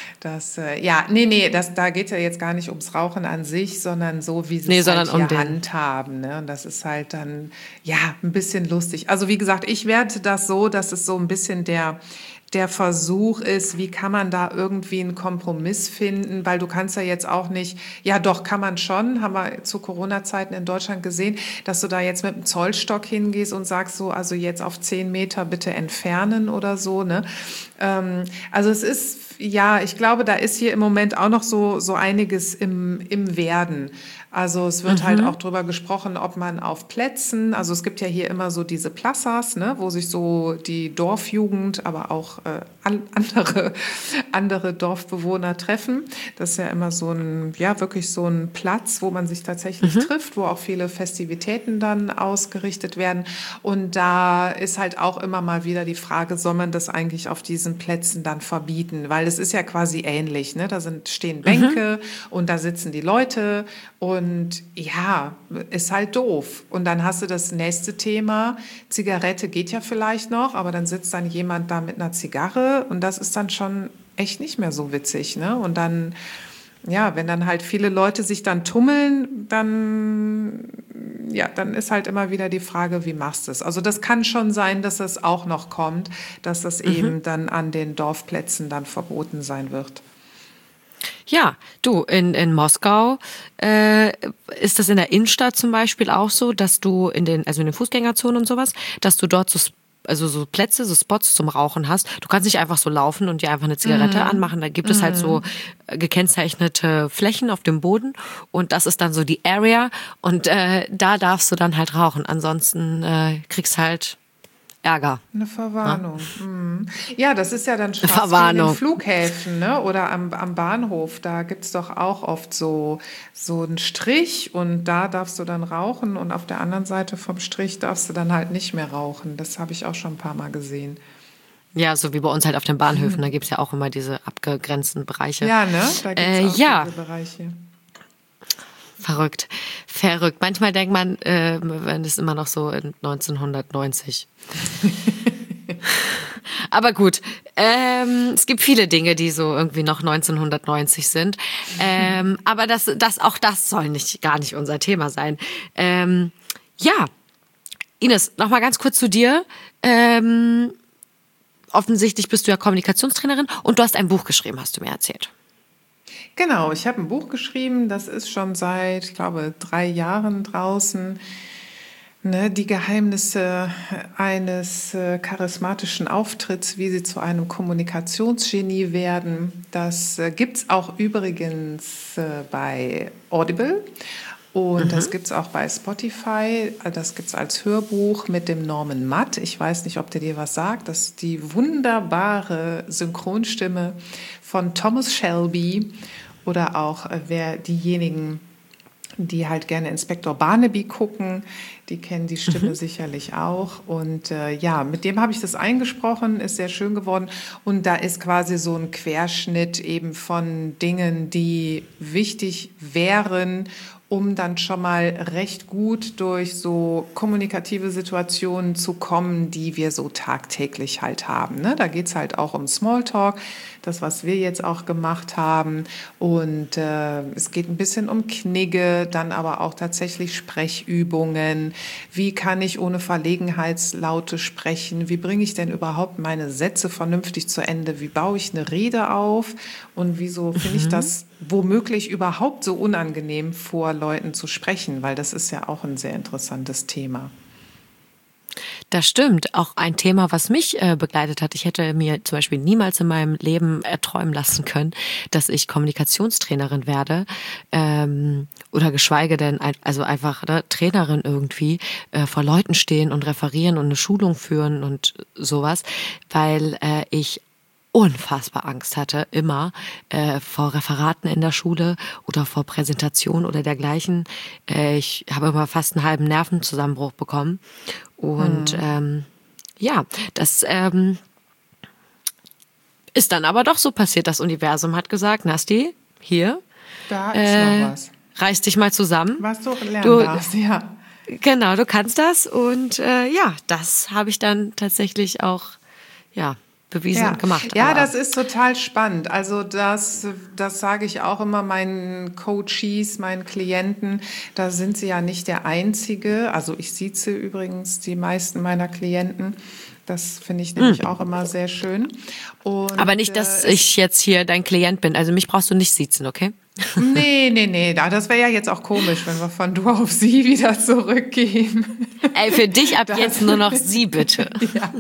Da geht es ja jetzt gar nicht ums Rauchen an sich, sondern so, wie sie es halt hier handhaben. Ne? Und das ist halt dann, ein bisschen lustig. Also wie gesagt, ich werte das so, dass es so ein bisschen der Versuch ist, wie kann man da irgendwie einen Kompromiss finden, weil du kannst ja jetzt auch nicht, ja doch, kann man schon, haben wir zu Corona-Zeiten in Deutschland gesehen, dass du da jetzt mit dem Zollstock hingehst und sagst so, also jetzt auf 10 Meter bitte entfernen oder so, ne? Also es ist, ich glaube, da ist hier im Moment auch noch so einiges im Werden. Also es wird halt auch drüber gesprochen, ob man auf Plätzen, also es gibt ja hier immer so diese Plazas, ne, wo sich so die Dorfjugend, aber auch andere Dorfbewohner treffen. Das ist ja immer wirklich so ein Platz, wo man sich tatsächlich trifft, wo auch viele Festivitäten dann ausgerichtet werden. Und da ist halt auch immer mal wieder die Frage, soll man das eigentlich auf diesen Plätzen dann verbieten? Weil es ist ja quasi ähnlich, ne? Da stehen Bänke und da sitzen die Leute und ist halt doof. Und dann hast du das nächste Thema, Zigarette geht ja vielleicht noch, aber dann sitzt dann jemand da mit einer Zigarre und das ist dann schon echt nicht mehr so witzig, ne? Und dann, wenn dann halt viele Leute sich dann tummeln, dann ist halt immer wieder die Frage, wie machst du es? Also das kann schon sein, dass es auch noch kommt, dass das eben dann an den Dorfplätzen dann verboten sein wird. Ja, du, in Moskau ist das in der Innenstadt zum Beispiel auch so, dass du in den Fußgängerzonen und sowas, dass du dort so Plätze, so Spots zum Rauchen hast. Du kannst nicht einfach so laufen und dir einfach eine Zigarette anmachen. Da gibt es halt so gekennzeichnete Flächen auf dem Boden und das ist dann so die Area und da darfst du dann halt rauchen. Ansonsten kriegst halt Ärger. Eine Verwarnung. Ja, das ist ja dann schon fast wie in den Flughäfen, ne? Oder am Bahnhof. Da gibt's doch auch oft so einen Strich und da darfst du dann rauchen und auf der anderen Seite vom Strich darfst du dann halt nicht mehr rauchen. Das habe ich auch schon ein paar Mal gesehen. Ja, so wie bei uns halt auf den Bahnhöfen. Da gibt's ja auch immer diese abgegrenzten Bereiche. Ja, ne? Da gibt's auch diese Bereiche. Verrückt. Manchmal denkt man, wenn es immer noch so in 1990. Aber gut, es gibt viele Dinge, die so irgendwie noch 1990 sind. Aber das soll gar nicht unser Thema sein. Ines, noch mal ganz kurz zu dir. Offensichtlich bist du ja Kommunikationstrainerin und du hast ein Buch geschrieben, hast du mir erzählt. Genau, ich habe ein Buch geschrieben, das ist schon seit, ich glaube, 3 Jahren draußen. Ne, die Geheimnisse eines charismatischen Auftritts, wie sie zu einem Kommunikationsgenie werden. Das gibt's auch übrigens bei Audible und das gibt's auch bei Spotify. Das gibt's als Hörbuch mit dem Norman Matt. Ich weiß nicht, ob der dir was sagt. Das ist die wunderbare Synchronstimme von Thomas Shelby. Oder auch diejenigen, die halt gerne Inspektor Barnaby gucken, die kennen die Stimme sicherlich auch. Und mit dem habe ich das eingesprochen, ist sehr schön geworden. Und da ist quasi so ein Querschnitt eben von Dingen, die wichtig wären, um dann schon mal recht gut durch so kommunikative Situationen zu kommen, die wir so tagtäglich halt haben. Ne? Da geht's halt auch um Smalltalk, das, was wir jetzt auch gemacht haben. Und es geht ein bisschen um Knigge, dann aber auch tatsächlich Sprechübungen. Wie kann ich ohne Verlegenheitslaute sprechen? Wie bringe ich denn überhaupt meine Sätze vernünftig zu Ende? Wie baue ich eine Rede auf? Und wieso finde ich das womöglich überhaupt so unangenehm, vor Leuten zu sprechen? Weil das ist ja auch ein sehr interessantes Thema. Das stimmt. Auch ein Thema, was mich begleitet hat. Ich hätte mir zum Beispiel niemals in meinem Leben erträumen lassen können, dass ich Kommunikationstrainerin werde. Oder geschweige denn, also einfach Trainerin irgendwie, vor Leuten stehen und referieren und eine Schulung führen und sowas. Weil ich unfassbar Angst hatte, immer vor Referaten in der Schule oder vor Präsentationen oder dergleichen. Ich habe immer fast einen halben Nervenzusammenbruch bekommen. Und das ist dann aber doch so passiert. Das Universum hat gesagt, Nasti, hier, da ist noch was. Reiß dich mal zusammen. Was du lernen darfst, ja. Genau, du kannst das. Und das habe ich dann tatsächlich auch, bewiesen und gemacht. Ja, das ist total spannend. Also das sage ich auch immer meinen Coaches, meinen Klienten. Da sind sie ja nicht der Einzige. Also ich sieze übrigens die meisten meiner Klienten. Das finde ich nämlich auch immer sehr schön. Und, aber nicht, dass ich jetzt hier dein Klient bin. Also mich brauchst du nicht siezen, okay? Nee. Das wäre ja jetzt auch komisch, wenn wir von du auf sie wieder zurückgehen. Ey, für dich ab jetzt nur noch sie, bitte. Ja.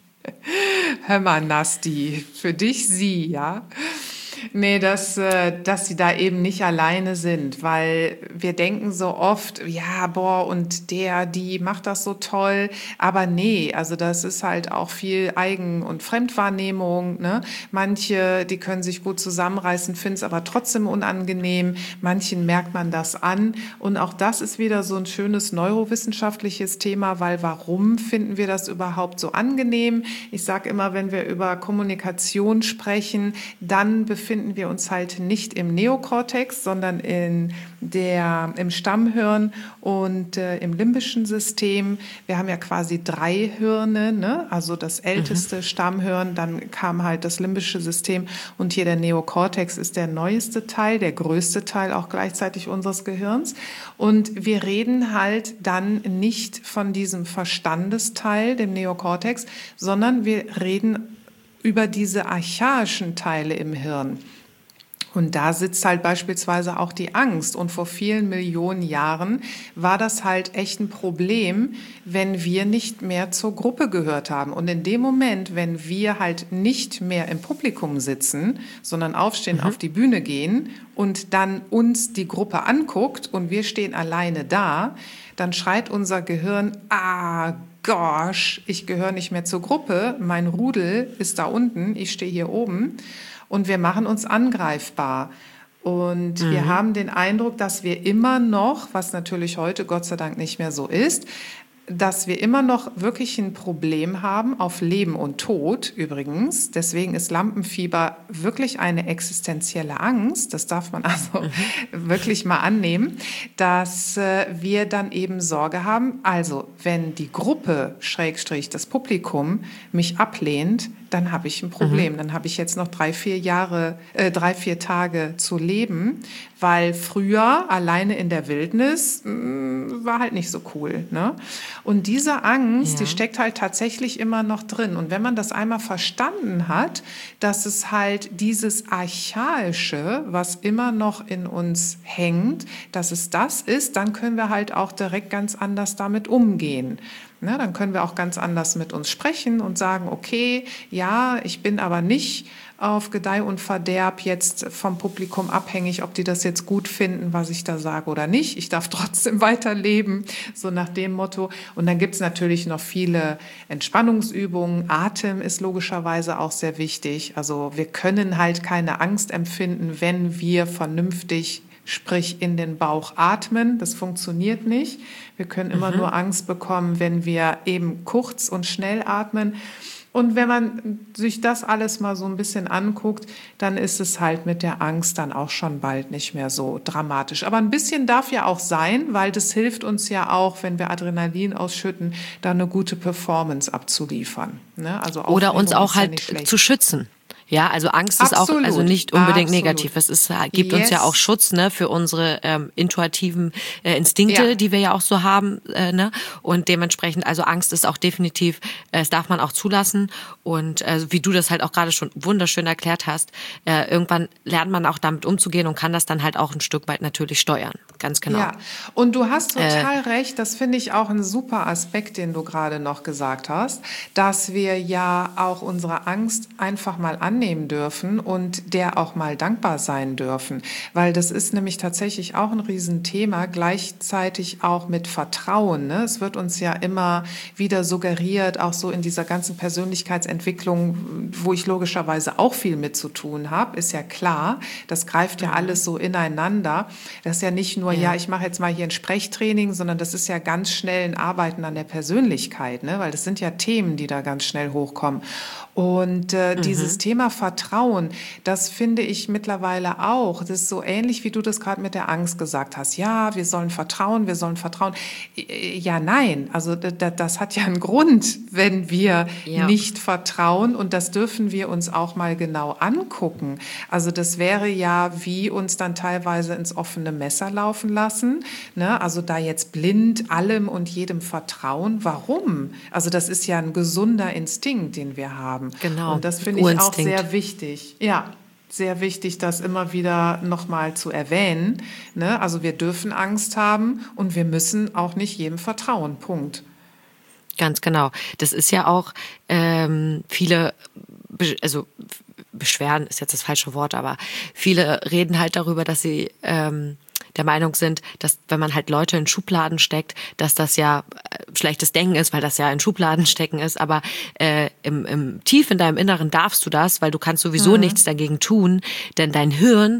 Hör mal, Nasti, für dich sie, ja. Nee, dass sie da eben nicht alleine sind, weil wir denken so oft, ja, und die macht das so toll, aber nee, also das ist halt auch viel Eigen- und Fremdwahrnehmung, ne? Manche, die können sich gut zusammenreißen, finden es aber trotzdem unangenehm, manchen merkt man das an und auch das ist wieder so ein schönes neurowissenschaftliches Thema, weil warum finden wir das überhaupt so angenehm? Ich sage immer, wenn wir über Kommunikation sprechen, dann befinden wir uns halt nicht im Neokortex, sondern im Stammhirn und im limbischen System. Wir haben ja quasi 3 Hirne, ne? Also das älteste Stammhirn, dann kam halt das limbische System und hier der Neokortex ist der neueste Teil, der größte Teil auch gleichzeitig unseres Gehirns. Und wir reden halt dann nicht von diesem Verstandesteil, dem Neokortex, sondern wir reden über diese archaischen Teile im Hirn. Und da sitzt halt beispielsweise auch die Angst. Und vor vielen Millionen Jahren war das halt echt ein Problem, wenn wir nicht mehr zur Gruppe gehört haben. Und in dem Moment, wenn wir halt nicht mehr im Publikum sitzen, sondern aufstehen, auf die Bühne gehen und dann uns die Gruppe anguckt und wir stehen alleine da, dann schreit unser Gehirn, gosh, ich gehöre nicht mehr zur Gruppe, mein Rudel ist da unten, ich stehe hier oben und wir machen uns angreifbar. Und wir haben den Eindruck, dass wir immer noch, was natürlich heute Gott sei Dank nicht mehr so ist, dass wir immer noch wirklich ein Problem haben auf Leben und Tod übrigens. Deswegen ist Lampenfieber wirklich eine existenzielle Angst. Das darf man also wirklich mal annehmen, dass wir dann eben Sorge haben. Also wenn die Gruppe, Schrägstrich das Publikum, mich ablehnt, dann habe ich ein Problem. Dann habe ich jetzt noch 3-4 Tage zu leben, weil früher alleine in der Wildnis war halt nicht so cool, ne? Und diese Angst, die steckt halt tatsächlich immer noch drin. Und wenn man das einmal verstanden hat, dass es halt dieses Archaische, was immer noch in uns hängt, dass es das ist, dann können wir halt auch direkt ganz anders damit umgehen. Ne, dann können wir auch ganz anders mit uns sprechen und sagen, okay, ja, ich bin aber nicht auf Gedeih und Verderb jetzt vom Publikum abhängig, ob die das jetzt gut finden, was ich da sage oder nicht. Ich darf trotzdem weiterleben, so nach dem Motto. Und dann gibt es natürlich noch viele Entspannungsübungen. Atem ist logischerweise auch sehr wichtig. Also wir können halt keine Angst empfinden, wenn wir vernünftig, sprich in den Bauch atmen. Das funktioniert nicht. Wir können immer nur Angst bekommen, wenn wir eben kurz und schnell atmen. Und wenn man sich das alles mal so ein bisschen anguckt, dann ist es halt mit der Angst dann auch schon bald nicht mehr so dramatisch. Aber ein bisschen darf ja auch sein, weil das hilft uns ja auch, wenn wir Adrenalin ausschütten, da eine gute Performance abzuliefern. Ne? Also Oder uns auch ist ja halt nicht schlecht. zu schützen. Ja, also Angst ist auch Absolut. also nicht unbedingt Absolut. negativ. Es ist, gibt uns ja Yes. auch Schutz, ne, für unsere intuitiven Instinkte, Ja. die wir ja auch so haben, ne? Und dementsprechend, also Angst ist auch definitiv, das darf man auch zulassen. Und wie du das halt auch gerade schon wunderschön erklärt hast, irgendwann lernt man auch damit umzugehen und kann das dann halt auch ein Stück weit natürlich steuern. Ganz genau. Ja, und du hast total recht, das finde ich auch ein super Aspekt, den du gerade noch gesagt hast, dass wir ja auch unsere Angst einfach mal annehmen dürfen und der auch mal dankbar sein dürfen, weil das ist nämlich tatsächlich auch ein Riesenthema, gleichzeitig auch mit Vertrauen. Ne? Es wird uns ja immer wieder suggeriert, auch so in dieser ganzen Persönlichkeitsentwicklung, wo ich logischerweise auch viel mit zu tun habe, ist ja klar, das greift ja alles so ineinander. Das ist ja nicht nur, ja, ich mache jetzt mal hier ein Sprechtraining, sondern das ist ja ganz schnell ein Arbeiten an der Persönlichkeit, ne? Weil das sind ja Themen, die da ganz schnell hochkommen. Und dieses Thema Vertrauen, das finde ich mittlerweile auch. Das ist so ähnlich, wie du das gerade mit der Angst gesagt hast. Ja, wir sollen vertrauen, wir sollen vertrauen. Ja, nein. Also das hat ja einen Grund, wenn wir nicht vertrauen. Und das dürfen wir uns auch mal genau angucken. Also das wäre ja, wie uns dann teilweise ins offene Messer laufen lassen. Ne? Also da jetzt blind allem und jedem vertrauen. Warum? Also das ist ja ein gesunder Instinkt, den wir haben. Genau. Und das finde ich auch Urinstinkt. sehr wichtig. Ja, sehr wichtig, das immer wieder nochmal zu erwähnen. Ne? Also wir dürfen Angst haben und wir müssen auch nicht jedem vertrauen. Punkt. Ganz genau. Das ist ja auch viele, also Beschwerden ist jetzt das falsche Wort, aber viele reden halt darüber, dass sie der Meinung sind, dass wenn man halt Leute in Schubladen steckt, dass das ja schlechtes Denken ist, weil das ja in Schubladen stecken ist, aber tief in deinem Inneren darfst du das, weil du kannst sowieso nichts dagegen tun, denn dein Hirn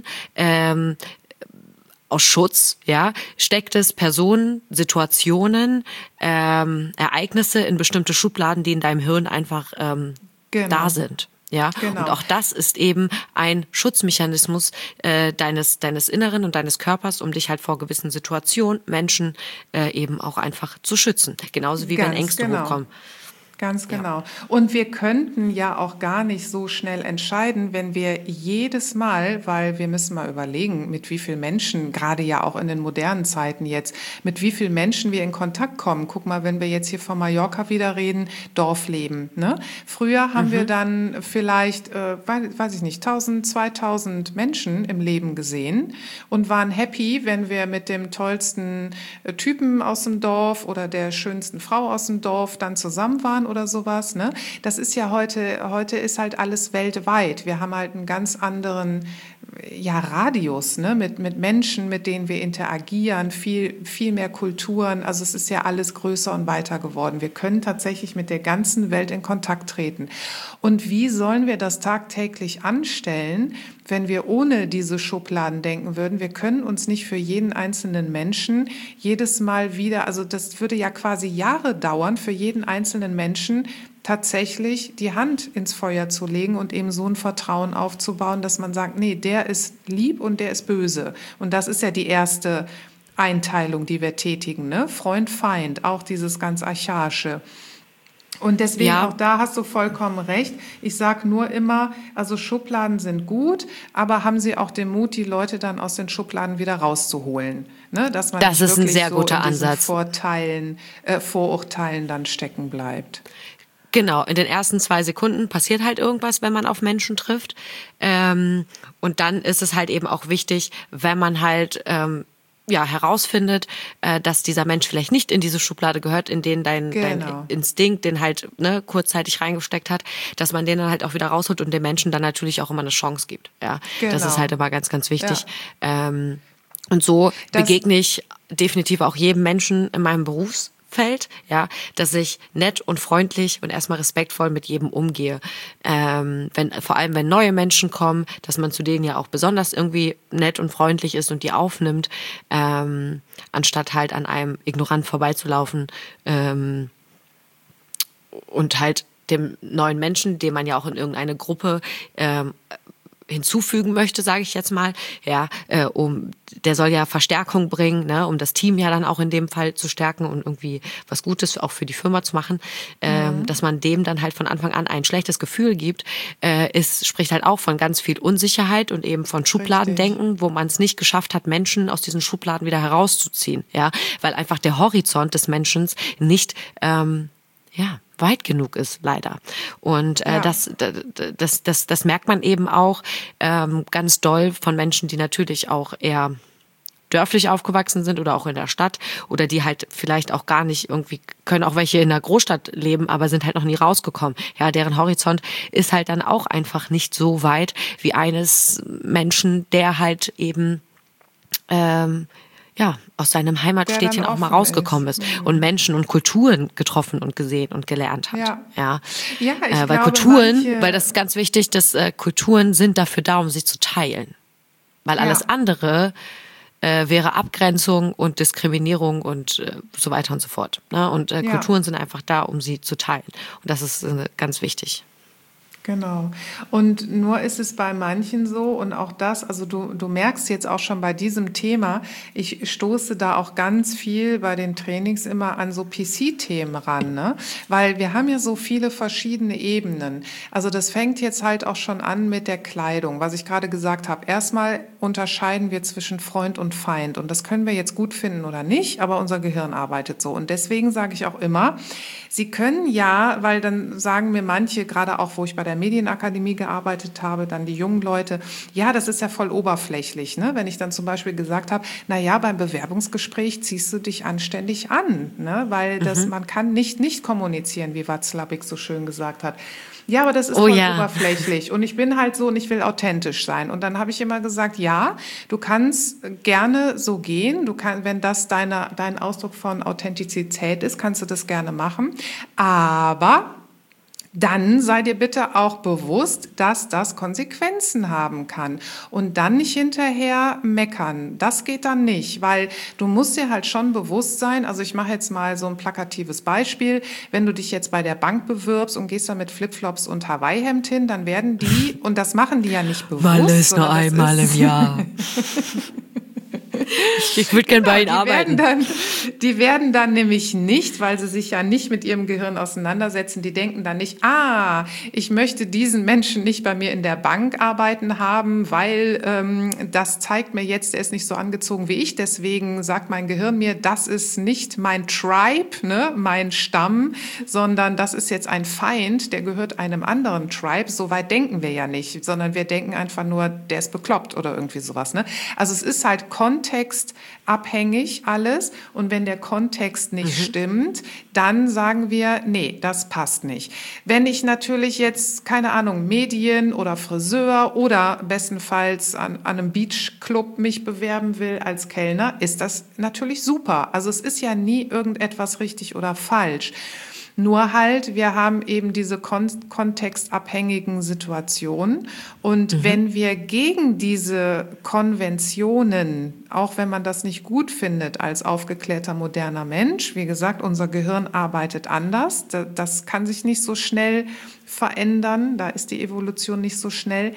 aus Schutz, ja, steckt es Personen, Situationen, Ereignisse in bestimmte Schubladen, die in deinem Hirn einfach da sind. Ja, Genau. und auch das ist eben ein Schutzmechanismus deines Inneren und deines Körpers, um dich halt vor gewissen Situationen, Menschen eben auch einfach zu schützen. Genauso wie wenn Ganz Ängste genau. hochkommen. Ganz genau. Und wir könnten ja auch gar nicht so schnell entscheiden, wenn wir jedes Mal, weil wir müssen mal überlegen, mit wie vielen Menschen, gerade ja auch in den modernen Zeiten jetzt, mit wie vielen Menschen wir in Kontakt kommen. Guck mal, wenn wir jetzt hier von Mallorca wieder reden, Dorfleben. Ne? Früher haben wir dann vielleicht, weiß ich nicht, 1000, 2000 Menschen im Leben gesehen und waren happy, wenn wir mit dem tollsten Typen aus dem Dorf oder der schönsten Frau aus dem Dorf dann zusammen waren oder sowas. Ne? Das ist ja heute ist halt alles weltweit. Wir haben halt einen ganz anderen Radius, ne? mit Menschen, mit denen wir interagieren, viel mehr Kulturen. Also es ist ja alles größer und weiter geworden. Wir können tatsächlich mit der ganzen Welt in Kontakt treten. Und wie sollen wir das tagtäglich anstellen, wenn wir ohne diese Schubladen denken würden? Wir können uns nicht für jeden einzelnen Menschen jedes Mal wieder, also das würde ja quasi Jahre dauern, für jeden einzelnen Menschen tatsächlich die Hand ins Feuer zu legen und eben so ein Vertrauen aufzubauen, dass man sagt, nee, der ist lieb und der ist böse. Und das ist ja die erste Einteilung, die wir tätigen, ne? Freund, Feind, auch dieses ganz Archaische. Und deswegen auch da hast du vollkommen recht. Ich sage nur immer, also Schubladen sind gut, aber haben sie auch den Mut, die Leute dann aus den Schubladen wieder rauszuholen. Ne? Dass man Das nicht ist ein wirklich sehr so guter in diesen Ansatz. Vorurteilen dann stecken bleibt. Genau, in den ersten 2 Sekunden passiert halt irgendwas, wenn man auf Menschen trifft. Und dann ist es halt eben auch wichtig, wenn man halt herausfindet, dass dieser Mensch vielleicht nicht in diese Schublade gehört, in den dein Instinkt den halt kurzzeitig reingesteckt hat, dass man den dann halt auch wieder rausholt und dem Menschen dann natürlich auch immer eine Chance gibt. Ja, das ist halt immer ganz, ganz wichtig. Ja. Und so begegne ich definitiv auch jedem Menschen in meinem Berufsfeld, ja, dass ich nett und freundlich und erstmal respektvoll mit jedem umgehe. Vor allem, wenn neue Menschen kommen, dass man zu denen ja auch besonders irgendwie nett und freundlich ist und die aufnimmt, anstatt halt an einem ignorant vorbeizulaufen und halt dem neuen Menschen, den man ja auch in irgendeine Gruppe hinzufügen möchte, sage ich jetzt mal, ja, der soll ja Verstärkung bringen, ne, um das Team ja dann auch in dem Fall zu stärken und irgendwie was Gutes auch für die Firma zu machen, dass man dem dann halt von Anfang an ein schlechtes Gefühl gibt, spricht halt auch von ganz viel Unsicherheit und eben von Schubladendenken, wo man es nicht geschafft hat, Menschen aus diesen Schubladen wieder herauszuziehen, ja, weil einfach der Horizont des Menschen nicht, weit genug ist, leider. Und das merkt man eben auch ganz doll von Menschen, die natürlich auch eher dörflich aufgewachsen sind oder auch in der Stadt oder die halt vielleicht auch gar nicht irgendwie, können auch welche in der Großstadt leben, aber sind halt noch nie rausgekommen. Ja, deren Horizont ist halt dann auch einfach nicht so weit wie eines Menschen, der halt eben aus seinem Heimatstädtchen auch mal rausgekommen ist und Menschen und Kulturen getroffen und gesehen und gelernt hat. Weil Kulturen, weil das ist ganz wichtig, dass Kulturen sind dafür da, um sich zu teilen. Weil alles andere wäre Abgrenzung und Diskriminierung und so weiter und so fort. Ne? Und Kulturen sind einfach da, um sie zu teilen. Und das ist ganz wichtig. Genau. Und nur ist es bei manchen so und auch das, also du merkst jetzt auch schon bei diesem Thema, ich stoße da auch ganz viel bei den Trainings immer an so PC-Themen ran, ne? Weil wir haben ja so viele verschiedene Ebenen. Also das fängt jetzt halt auch schon an mit der Kleidung, was ich gerade gesagt habe. Erstmal unterscheiden wir zwischen Freund und Feind und das können wir jetzt gut finden oder nicht, aber unser Gehirn arbeitet so. Und deswegen sage ich auch immer, Sie können ja, weil dann sagen mir manche, gerade auch wo ich bei der Medienakademie gearbeitet habe, dann die jungen Leute, ja, das ist ja voll oberflächlich, ne? Wenn ich dann zum Beispiel gesagt habe, na ja, beim Bewerbungsgespräch ziehst du dich anständig an, ne? Weil man kann nicht kommunizieren, wie Watzlawick so schön gesagt hat. Ja, aber das ist voll oberflächlich und ich bin halt so und ich will authentisch sein. Und dann habe ich immer gesagt, ja, du kannst gerne so gehen, wenn das dein Ausdruck von Authentizität ist, kannst du das gerne machen, aber dann sei dir bitte auch bewusst, dass das Konsequenzen haben kann. Und dann nicht hinterher meckern. Das geht dann nicht, weil du musst dir halt schon bewusst sein, also ich mache jetzt mal so ein plakatives Beispiel, wenn du dich jetzt bei der Bank bewirbst und gehst da mit Flipflops und Hawaii-Hemd hin, dann werden die, und das machen die ja nicht bewusst. Mal ist nur einmal im Jahr. Ich würde gerne bei Ihnen arbeiten. Die werden dann nämlich nicht, weil sie sich ja nicht mit ihrem Gehirn auseinandersetzen, die denken dann nicht, ich möchte diesen Menschen nicht bei mir in der Bank arbeiten haben, weil das zeigt mir jetzt, der ist nicht so angezogen wie ich, deswegen sagt mein Gehirn mir, das ist nicht mein Tribe, ne, mein Stamm, sondern das ist jetzt ein Feind, der gehört einem anderen Tribe. So weit denken wir ja nicht, sondern wir denken einfach nur, der ist bekloppt oder irgendwie sowas. Ne? Also es ist halt kontextabhängig alles und wenn der Kontext nicht stimmt, dann sagen wir, nee, das passt nicht. Wenn ich natürlich jetzt, keine Ahnung, Medien oder Friseur oder bestenfalls an einem Beachclub mich bewerben will als Kellner, ist das natürlich super. Also es ist ja nie irgendetwas richtig oder falsch. Nur halt, wir haben eben diese kontextabhängigen Situationen. Und wenn wir gegen diese Konventionen, auch wenn man das nicht gut findet als aufgeklärter moderner Mensch, wie gesagt, unser Gehirn arbeitet anders, das kann sich nicht so schnell verändern, da ist die Evolution nicht so schnell,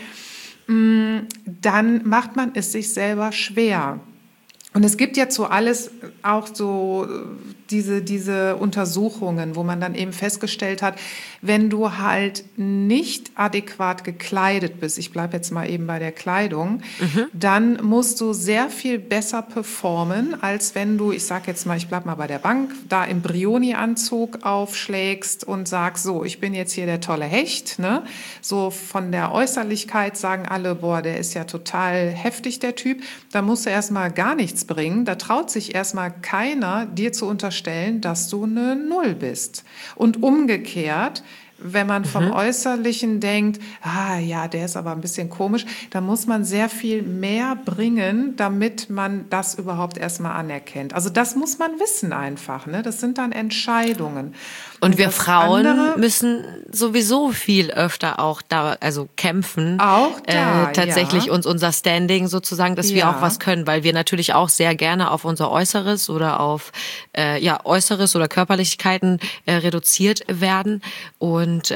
dann macht man es sich selber schwer. Und es gibt ja zu alles auch so diese Untersuchungen, wo man dann eben festgestellt hat, wenn du halt nicht adäquat gekleidet bist, ich bleibe jetzt mal eben bei der Kleidung, dann musst du sehr viel besser performen, als wenn du, ich sage jetzt mal, ich bleibe mal bei der Bank, da im Brioni-Anzug aufschlägst und sagst, so, ich bin jetzt hier der tolle Hecht, ne? So von der Äußerlichkeit sagen alle, boah, der ist ja total heftig, der Typ. Da musst du erstmal gar nichts bringen. Da traut sich erstmal keiner, dir zu unterstellen, dass du eine Null bist. Und umgekehrt, wenn man vom Äußerlichen denkt, ja, der ist aber ein bisschen komisch, dann muss man sehr viel mehr bringen, damit man das überhaupt erstmal anerkennt. Also das muss man wissen einfach, ne? Das sind dann Entscheidungen. Und wir das Frauen andere- müssen sowieso viel öfter auch da, also kämpfen. Auch da, tatsächlich ja. uns unser Standing sozusagen, dass wir Ja. auch was können, weil wir natürlich auch sehr gerne auf unser Äußeres oder auf Äußeres oder Körperlichkeiten reduziert werden. Und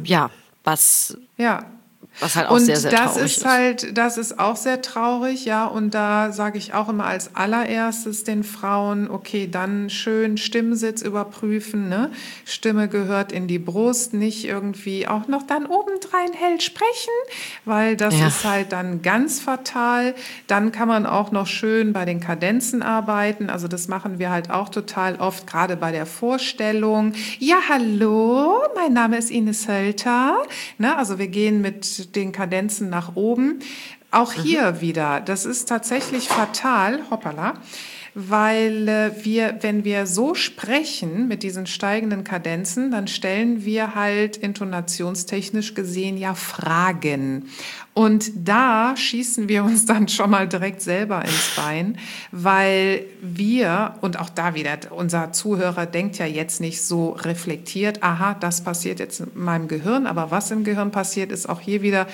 Ja. was halt auch Und sehr, sehr das traurig ist halt, das ist auch sehr traurig, ja. Und da sage ich auch immer als allererstes den Frauen, okay, dann schön Stimmsitz überprüfen, ne? Stimme gehört in die Brust, nicht irgendwie auch noch dann obendrein hell sprechen, weil das ist halt dann ganz fatal. Dann kann man auch noch schön bei den Kadenzen arbeiten. Also das machen wir halt auch total oft, gerade bei der Vorstellung. Ja, hallo, mein Name ist Ines Hölter. Ne? Also wir gehen mit den Kadenzen nach oben. Auch hier wieder, das ist tatsächlich fatal, hoppala, weil wenn wir so sprechen mit diesen steigenden Kadenzen, dann stellen wir halt intonationstechnisch gesehen ja Fragen. Und da schießen wir uns dann schon mal direkt selber ins Bein, weil wir, und auch da wieder, unser Zuhörer denkt ja jetzt nicht so reflektiert, aha, das passiert jetzt in meinem Gehirn, aber was im Gehirn passiert, ist auch hier wieder,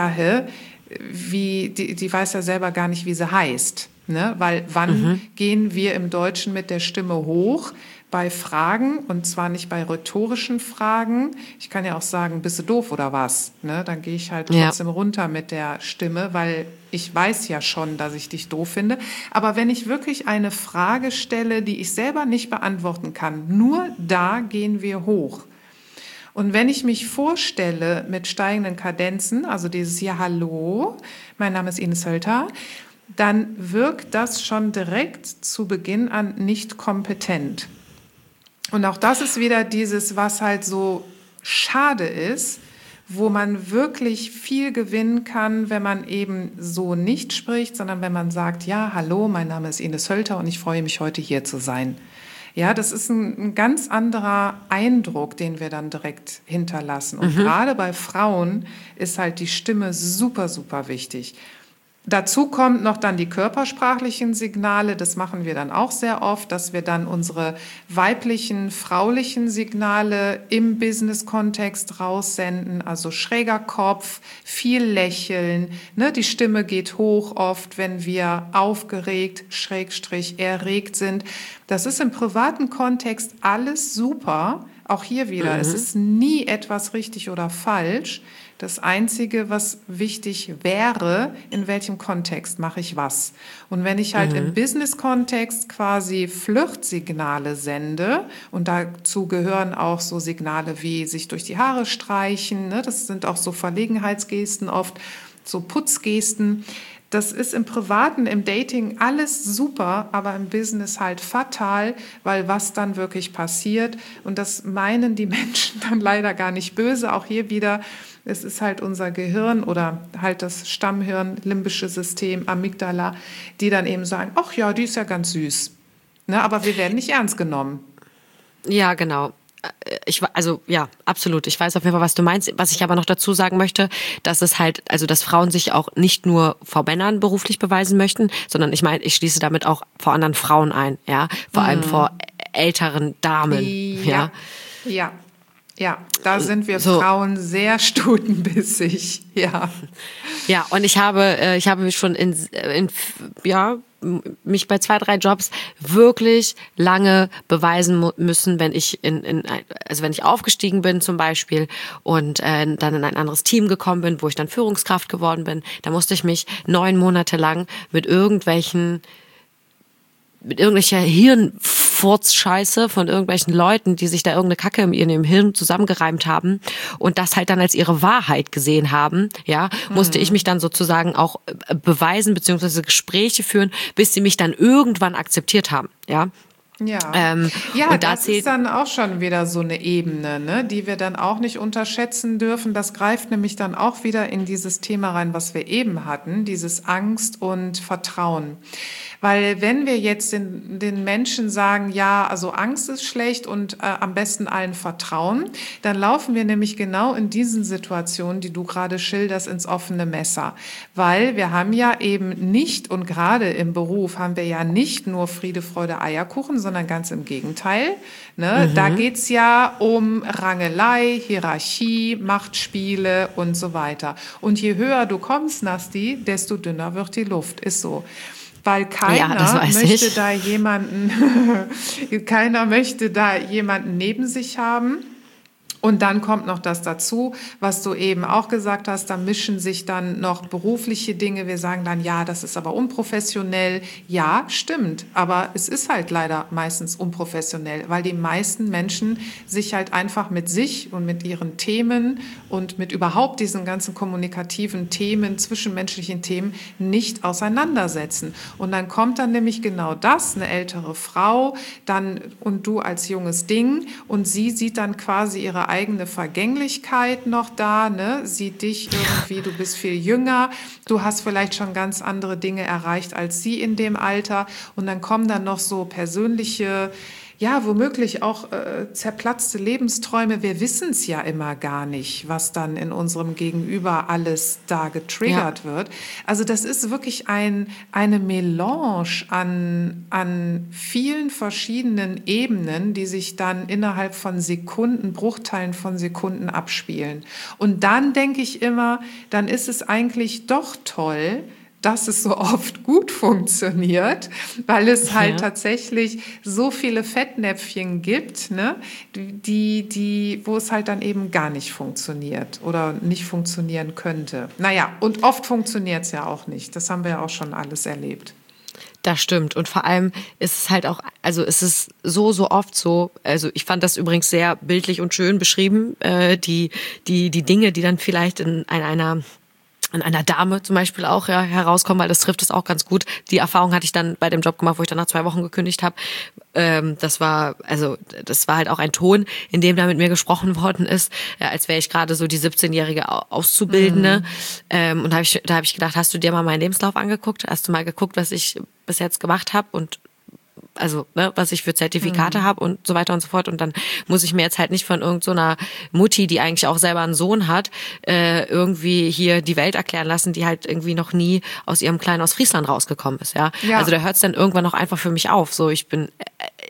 die weiß ja selber gar nicht, wie sie heißt. Ne? Weil wann gehen wir im Deutschen mit der Stimme hoch? Bei Fragen, und zwar nicht bei rhetorischen Fragen. Ich kann ja auch sagen, bist du doof oder was? Ne? Dann gehe ich halt trotzdem runter mit der Stimme, weil ich weiß ja schon, dass ich dich doof finde. Aber wenn ich wirklich eine Frage stelle, die ich selber nicht beantworten kann, nur da gehen wir hoch. Und wenn ich mich vorstelle mit steigenden Kadenzen, also dieses Ja, hallo, mein Name ist Ines Hölter, dann wirkt das schon direkt zu Beginn an nicht kompetent. Und auch das ist wieder dieses, was halt so schade ist, wo man wirklich viel gewinnen kann, wenn man eben so nicht spricht, sondern wenn man sagt, ja, hallo, mein Name ist Ines Hölter und ich freue mich, heute hier zu sein. Ja, das ist ein ganz anderer Eindruck, den wir dann direkt hinterlassen. Und gerade bei Frauen ist halt die Stimme super, super wichtig. Dazu kommt noch dann die körpersprachlichen Signale. Das machen wir dann auch sehr oft, dass wir dann unsere weiblichen, fraulichen Signale im Business-Kontext raussenden. Also schräger Kopf, viel Lächeln. Ne? Die Stimme geht hoch oft, wenn wir aufgeregt, / erregt sind. Das ist im privaten Kontext alles super. Auch hier wieder, es ist nie etwas richtig oder falsch. Das Einzige, was wichtig wäre, in welchem Kontext mache ich was. Und wenn ich halt im Business-Kontext quasi Flirtsignale sende, und dazu gehören auch so Signale wie sich durch die Haare streichen, ne? Das sind auch so Verlegenheitsgesten oft, so Putzgesten. Das ist im Privaten, im Dating alles super, aber im Business halt fatal, weil was dann wirklich passiert, und das meinen die Menschen dann leider gar nicht böse, auch hier wieder, es ist halt unser Gehirn oder halt das Stammhirn, limbische System, Amygdala, die dann eben sagen, ach ja, die ist ja ganz süß. Ne, aber wir werden nicht ernst genommen. Ja, genau. Absolut. Ich weiß auf jeden Fall, was du meinst. Was ich aber noch dazu sagen möchte, dass es halt, also dass Frauen sich auch nicht nur vor Männern beruflich beweisen möchten, sondern ich meine, ich schließe damit auch vor anderen Frauen ein, ja, vor allem vor älteren Damen, ja. Ja, da sind wir Frauen sehr stutenbissig, ja. Ja, und ich habe mich schon mich bei 2, 3 Jobs wirklich lange beweisen müssen, wenn ich wenn ich aufgestiegen bin zum Beispiel und dann in ein anderes Team gekommen bin, wo ich dann Führungskraft geworden bin, da musste ich mich 9 Monate lang mit irgendwelcher Hirnfurzscheiße von irgendwelchen Leuten, die sich da irgendeine Kacke in ihrem Hirn zusammengereimt haben und das halt dann als ihre Wahrheit gesehen haben, ja, musste ich mich dann sozusagen auch beweisen beziehungsweise Gespräche führen, bis sie mich dann irgendwann akzeptiert haben, ja. Ja, und das ist dann auch schon wieder so eine Ebene, ne, die wir dann auch nicht unterschätzen dürfen. Das greift nämlich dann auch wieder in dieses Thema rein, was wir eben hatten, dieses Angst und Vertrauen. Weil wenn wir jetzt den Menschen sagen, ja, also Angst ist schlecht und am besten allen vertrauen, dann laufen wir nämlich genau in diesen Situationen, die du gerade schilderst, ins offene Messer. Weil wir haben ja eben nicht, und gerade im Beruf haben wir ja nicht nur Friede, Freude, Eierkuchen, sondern ganz im Gegenteil. Ne? Da geht's ja um Rangelei, Hierarchie, Machtspiele und so weiter. Und je höher du kommst, Nasti, desto dünner wird die Luft. Ist so. Weil keiner möchte da jemanden neben sich haben. Und dann kommt noch das dazu, was du eben auch gesagt hast, da mischen sich dann noch berufliche Dinge. Wir sagen dann, ja, das ist aber unprofessionell. Ja, stimmt, aber es ist halt leider meistens unprofessionell, weil die meisten Menschen sich halt einfach mit sich und mit ihren Themen und mit überhaupt diesen ganzen kommunikativen Themen, zwischenmenschlichen Themen nicht auseinandersetzen. Und dann kommt dann nämlich genau das, eine ältere Frau, dann und du als junges Ding, und sie sieht dann quasi ihre eigene Vergänglichkeit noch da, ne? Sieht dich irgendwie, du bist viel jünger, du hast vielleicht schon ganz andere Dinge erreicht als sie in dem Alter, und dann kommen dann noch so persönliche, ja, womöglich auch zerplatzte Lebensträume. Wir wissen es ja immer gar nicht, was dann in unserem Gegenüber alles da getriggert wird. Also das ist wirklich eine Melange an vielen verschiedenen Ebenen, die sich dann innerhalb von Sekunden, Bruchteilen von Sekunden abspielen. Und dann denke ich immer, dann ist es eigentlich doch toll, dass es so oft gut funktioniert, weil es halt tatsächlich so viele Fettnäpfchen gibt, ne, wo es halt dann eben gar nicht funktioniert oder nicht funktionieren könnte. Naja, und oft funktioniert es ja auch nicht. Das haben wir ja auch schon alles erlebt. Das stimmt. Und vor allem ist es halt auch, also es ist so oft so, also ich fand das übrigens sehr bildlich und schön beschrieben, die Dinge, die dann vielleicht in einer Dame zum Beispiel auch herauskommen, weil das trifft es auch ganz gut. Die Erfahrung hatte ich dann bei dem Job gemacht, wo ich dann nach 2 Wochen gekündigt habe. Das war halt auch ein Ton, in dem da mit mir gesprochen worden ist, als wäre ich gerade so die 17-jährige Auszubildende. Und da hab ich gedacht, hast du dir mal meinen Lebenslauf angeguckt? Hast du mal geguckt, was ich bis jetzt gemacht habe? Und also, ne, was ich für Zertifikate habe und so weiter und so fort. Und dann muss ich mir jetzt halt nicht von irgendeiner Mutti, die eigentlich auch selber einen Sohn hat, irgendwie hier die Welt erklären lassen, die halt irgendwie noch nie aus ihrem Kleinen aus Friesland rausgekommen ist, ja. Also da hört es dann irgendwann auch einfach für mich auf. So, ich bin,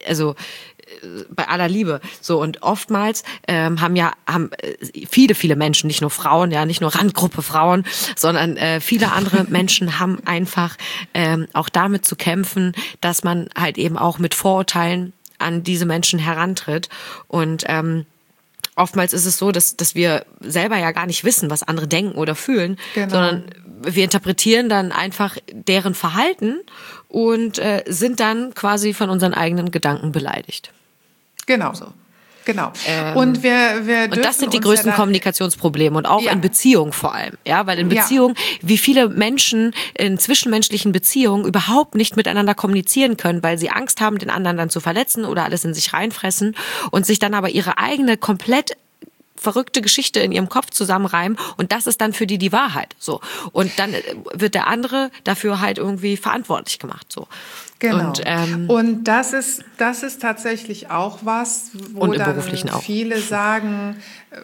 bei aller Liebe. So, und oftmals haben viele Menschen, nicht nur Frauen, ja, nicht nur Randgruppe Frauen, sondern viele andere Menschen haben einfach auch damit zu kämpfen, dass man halt eben auch mit Vorurteilen an diese Menschen herantritt. Und oftmals ist es so, dass wir selber ja gar nicht wissen, was andere denken oder fühlen, sondern wir interpretieren dann einfach deren Verhalten und sind dann quasi von unseren eigenen Gedanken beleidigt. Genau. So. Genau. Und und das sind die größten Kommunikationsprobleme und auch in Beziehungen vor allem, ja, weil in Beziehungen, wie viele Menschen in zwischenmenschlichen Beziehungen überhaupt nicht miteinander kommunizieren können, weil sie Angst haben, den anderen dann zu verletzen oder alles in sich reinfressen und sich dann aber ihre eigene komplett verrückte Geschichte in ihrem Kopf zusammenreimen, und das ist dann für die Wahrheit, so. Und dann wird der andere dafür halt irgendwie verantwortlich gemacht, so. Genau. Und das ist tatsächlich auch was, wo dann viele sagen,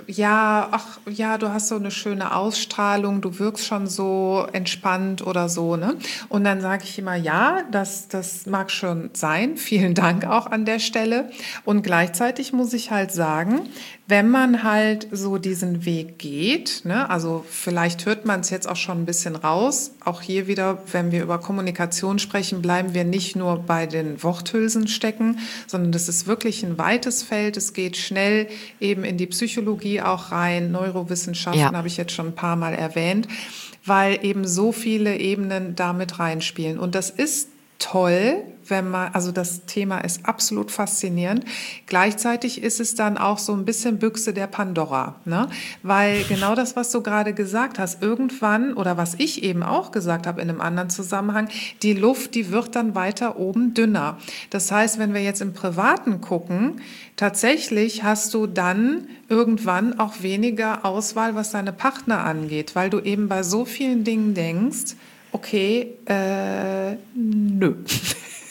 du hast so eine schöne Ausstrahlung, du wirkst schon so entspannt oder so, ne? Und dann sage ich immer, ja, das mag schon sein. Vielen Dank auch an der Stelle. Und gleichzeitig muss ich halt sagen, wenn man halt so diesen Weg geht, ne, also vielleicht hört man es jetzt auch schon ein bisschen raus, auch hier wieder, wenn wir über Kommunikation sprechen, bleiben wir nicht nur bei den Worthülsen stecken, sondern das ist wirklich ein weites Feld. Es geht schnell eben in die Psychologie auch rein, Neurowissenschaften habe ich jetzt schon ein paar Mal erwähnt, weil eben so viele Ebenen damit reinspielen. Und das ist toll, also das Thema ist absolut faszinierend. Gleichzeitig ist es dann auch so ein bisschen Büchse der Pandora, ne? Weil genau das, was du gerade gesagt hast, irgendwann, oder was ich eben auch gesagt habe in einem anderen Zusammenhang, die Luft, die wird dann weiter oben dünner. Das heißt, wenn wir jetzt im Privaten gucken, tatsächlich hast du dann irgendwann auch weniger Auswahl, was deine Partner angeht, weil du eben bei so vielen Dingen denkst, okay, nö.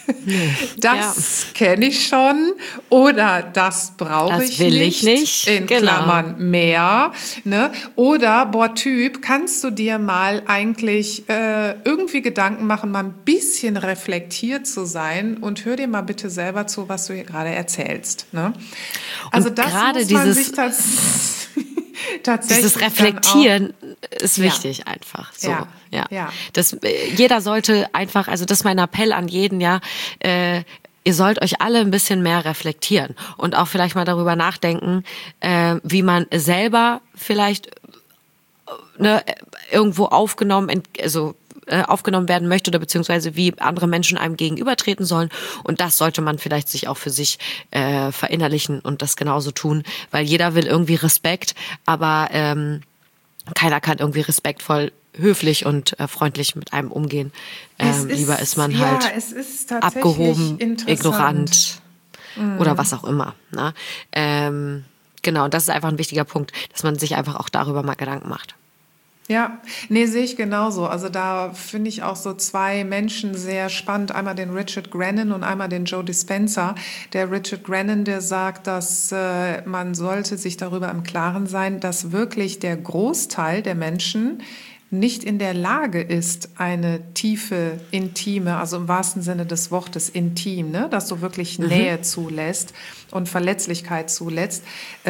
Das kenne ich schon oder das brauche ich will nicht, ich nicht. in Klammern mehr. Ne? Oder, boah Typ, kannst du dir mal eigentlich irgendwie Gedanken machen, mal ein bisschen reflektiert zu sein und hör dir mal bitte selber zu, was du hier gerade erzählst. Ne? Also Und das gerade muss man dieses- sich tatsächlich Dieses Reflektieren ist Ja. wichtig einfach. So, Ja. ja. Ja. Das, jeder sollte einfach, also das ist mein Appell an jeden, ja, ihr sollt euch alle ein bisschen mehr reflektieren und auch vielleicht mal darüber nachdenken, wie man selber vielleicht irgendwo aufgenommen werden möchte oder beziehungsweise wie andere Menschen einem gegenübertreten sollen. Und das sollte man vielleicht sich auch für sich verinnerlichen und das genauso tun, weil jeder will irgendwie Respekt, aber keiner kann irgendwie respektvoll, höflich und freundlich mit einem umgehen. Lieber ist man halt es ist tatsächlich abgehoben, interessant. ignorant oder was auch immer. Ne? Genau, und das ist einfach ein wichtiger Punkt, dass man sich einfach auch darüber mal Gedanken macht. Ja, nee, sehe ich genauso. Also da finde ich auch so zwei Menschen sehr spannend. Einmal den Richard Grennan und einmal den Joe Dispenza. Der Richard Grennan, der sagt, dass man sollte sich darüber im Klaren sein, dass wirklich der Großteil der Menschen nicht in der Lage ist, eine tiefe, intime, also im wahrsten Sinne des Wortes intim, ne, dass du wirklich Nähe zulässt und Verletzlichkeit zulässt,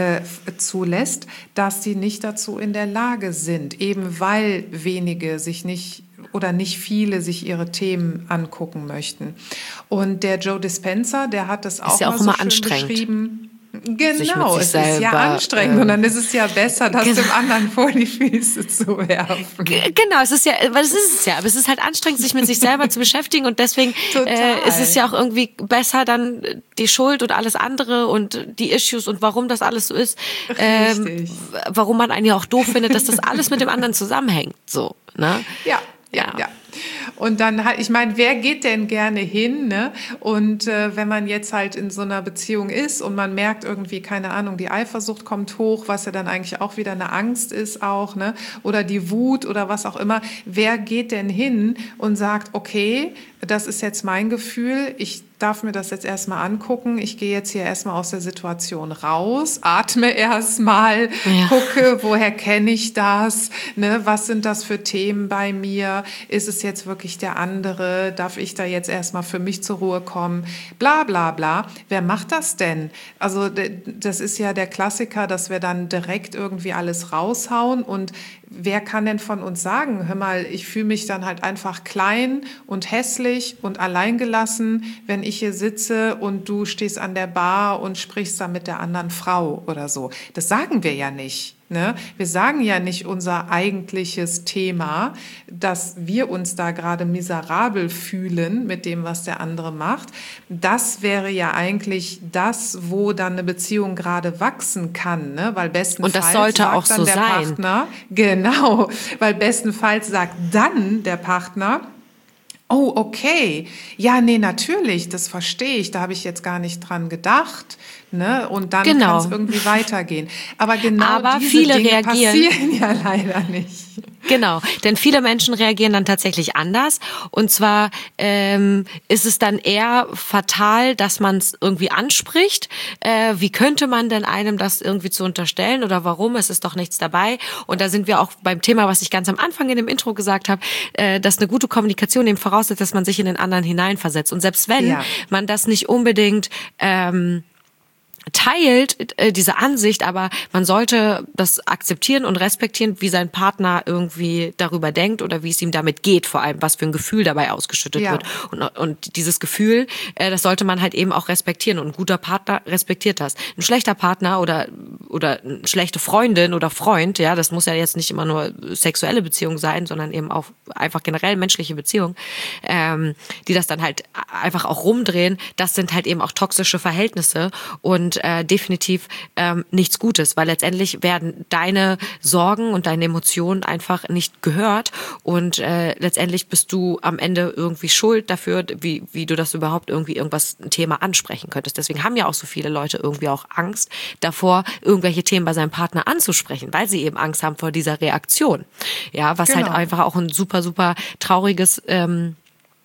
dass die nicht dazu in der Lage sind, eben weil wenige sich nicht oder nicht viele sich ihre Themen angucken möchten. Und der Joe Dispenza, der hat das auch ja mal auch so immer schön anstrengend. beschrieben. Sich Genau, mit es sich ist ja selber, anstrengend und dann ist es ja besser, das genau. dem anderen vor die Füße zu werfen. Genau, es ist ja, weil es ist es ja, aber es ist halt anstrengend, sich mit sich selber zu beschäftigen und deswegen Total. ist es ja auch irgendwie besser, dann die Schuld und alles andere und die Issues und warum das alles so ist, Richtig. warum man einen ja auch doof findet, dass das alles mit dem anderen zusammenhängt, so, ne? Ja. Und dann halt, ich meine, wer geht denn gerne hin, ne? Und wenn man jetzt halt in so einer Beziehung ist und man merkt irgendwie, keine Ahnung, die Eifersucht kommt hoch, was ja dann eigentlich auch wieder eine Angst ist auch, ne? Oder die Wut oder was auch immer. Wer geht denn hin und sagt, okay, das ist jetzt mein Gefühl, ich darf mir das jetzt erstmal angucken, ich gehe jetzt hier erstmal aus der Situation raus, atme erstmal, gucke, woher kenne ich das, ne? Was sind das für Themen bei mir, ist es jetzt wirklich der andere, darf ich da jetzt erstmal für mich zur Ruhe kommen, bla bla bla. Wer macht das denn? Also das ist ja der Klassiker, dass wir dann direkt irgendwie alles raushauen und wer kann denn von uns sagen, hör mal, ich fühle mich dann halt einfach klein und hässlich und alleingelassen, wenn ich hier sitze und du stehst an der Bar und sprichst da mit der anderen Frau oder so. Das sagen wir ja nicht. Ne? Wir sagen ja nicht unser eigentliches Thema, dass wir uns da gerade miserabel fühlen mit dem, was der andere macht. Das wäre ja eigentlich das, wo dann eine Beziehung gerade wachsen kann, ne? Weil bestenfalls Und das sollte sagt auch dann so der sein. Partner, genau, weil bestenfalls sagt dann der Partner, oh, okay, ja, nee, natürlich, das verstehe ich, da habe ich jetzt gar nicht dran gedacht, ne? Und dann Genau. kann es irgendwie weitergehen. Aber genau diese viele Dinge reagieren. passieren ja leider nicht. Genau, denn viele Menschen reagieren dann tatsächlich anders. Und zwar ist es dann eher fatal, dass man es irgendwie anspricht. Wie könnte man denn einem das irgendwie zu unterstellen oder warum? Es ist doch nichts dabei. Und da sind wir auch beim Thema, was ich ganz am Anfang in dem Intro gesagt habe, dass eine gute Kommunikation eben voraussetzt, dass man sich in den anderen hineinversetzt. Und selbst wenn man das nicht unbedingt teilt, diese Ansicht, aber man sollte das akzeptieren und respektieren, wie sein Partner irgendwie darüber denkt oder wie es ihm damit geht, vor allem, was für ein Gefühl dabei ausgeschüttet wird. Und dieses Gefühl, das sollte man halt eben auch respektieren. Und ein guter Partner respektiert das. Ein schlechter Partner oder eine schlechte Freundin oder Freund, ja, das muss ja jetzt nicht immer nur sexuelle Beziehung sein, sondern eben auch einfach generell menschliche Beziehung, die das dann halt einfach auch rumdrehen, das sind halt eben auch toxische Verhältnisse und definitiv nichts Gutes, weil letztendlich werden deine Sorgen und deine Emotionen einfach nicht gehört und letztendlich bist du am Ende irgendwie schuld dafür, wie du das überhaupt irgendwie ein Thema ansprechen könntest. Deswegen haben ja auch so viele Leute irgendwie auch Angst davor, irgendwelche Themen bei seinem Partner anzusprechen, weil sie eben Angst haben vor dieser Reaktion. Ja, was halt einfach auch ein super, super trauriges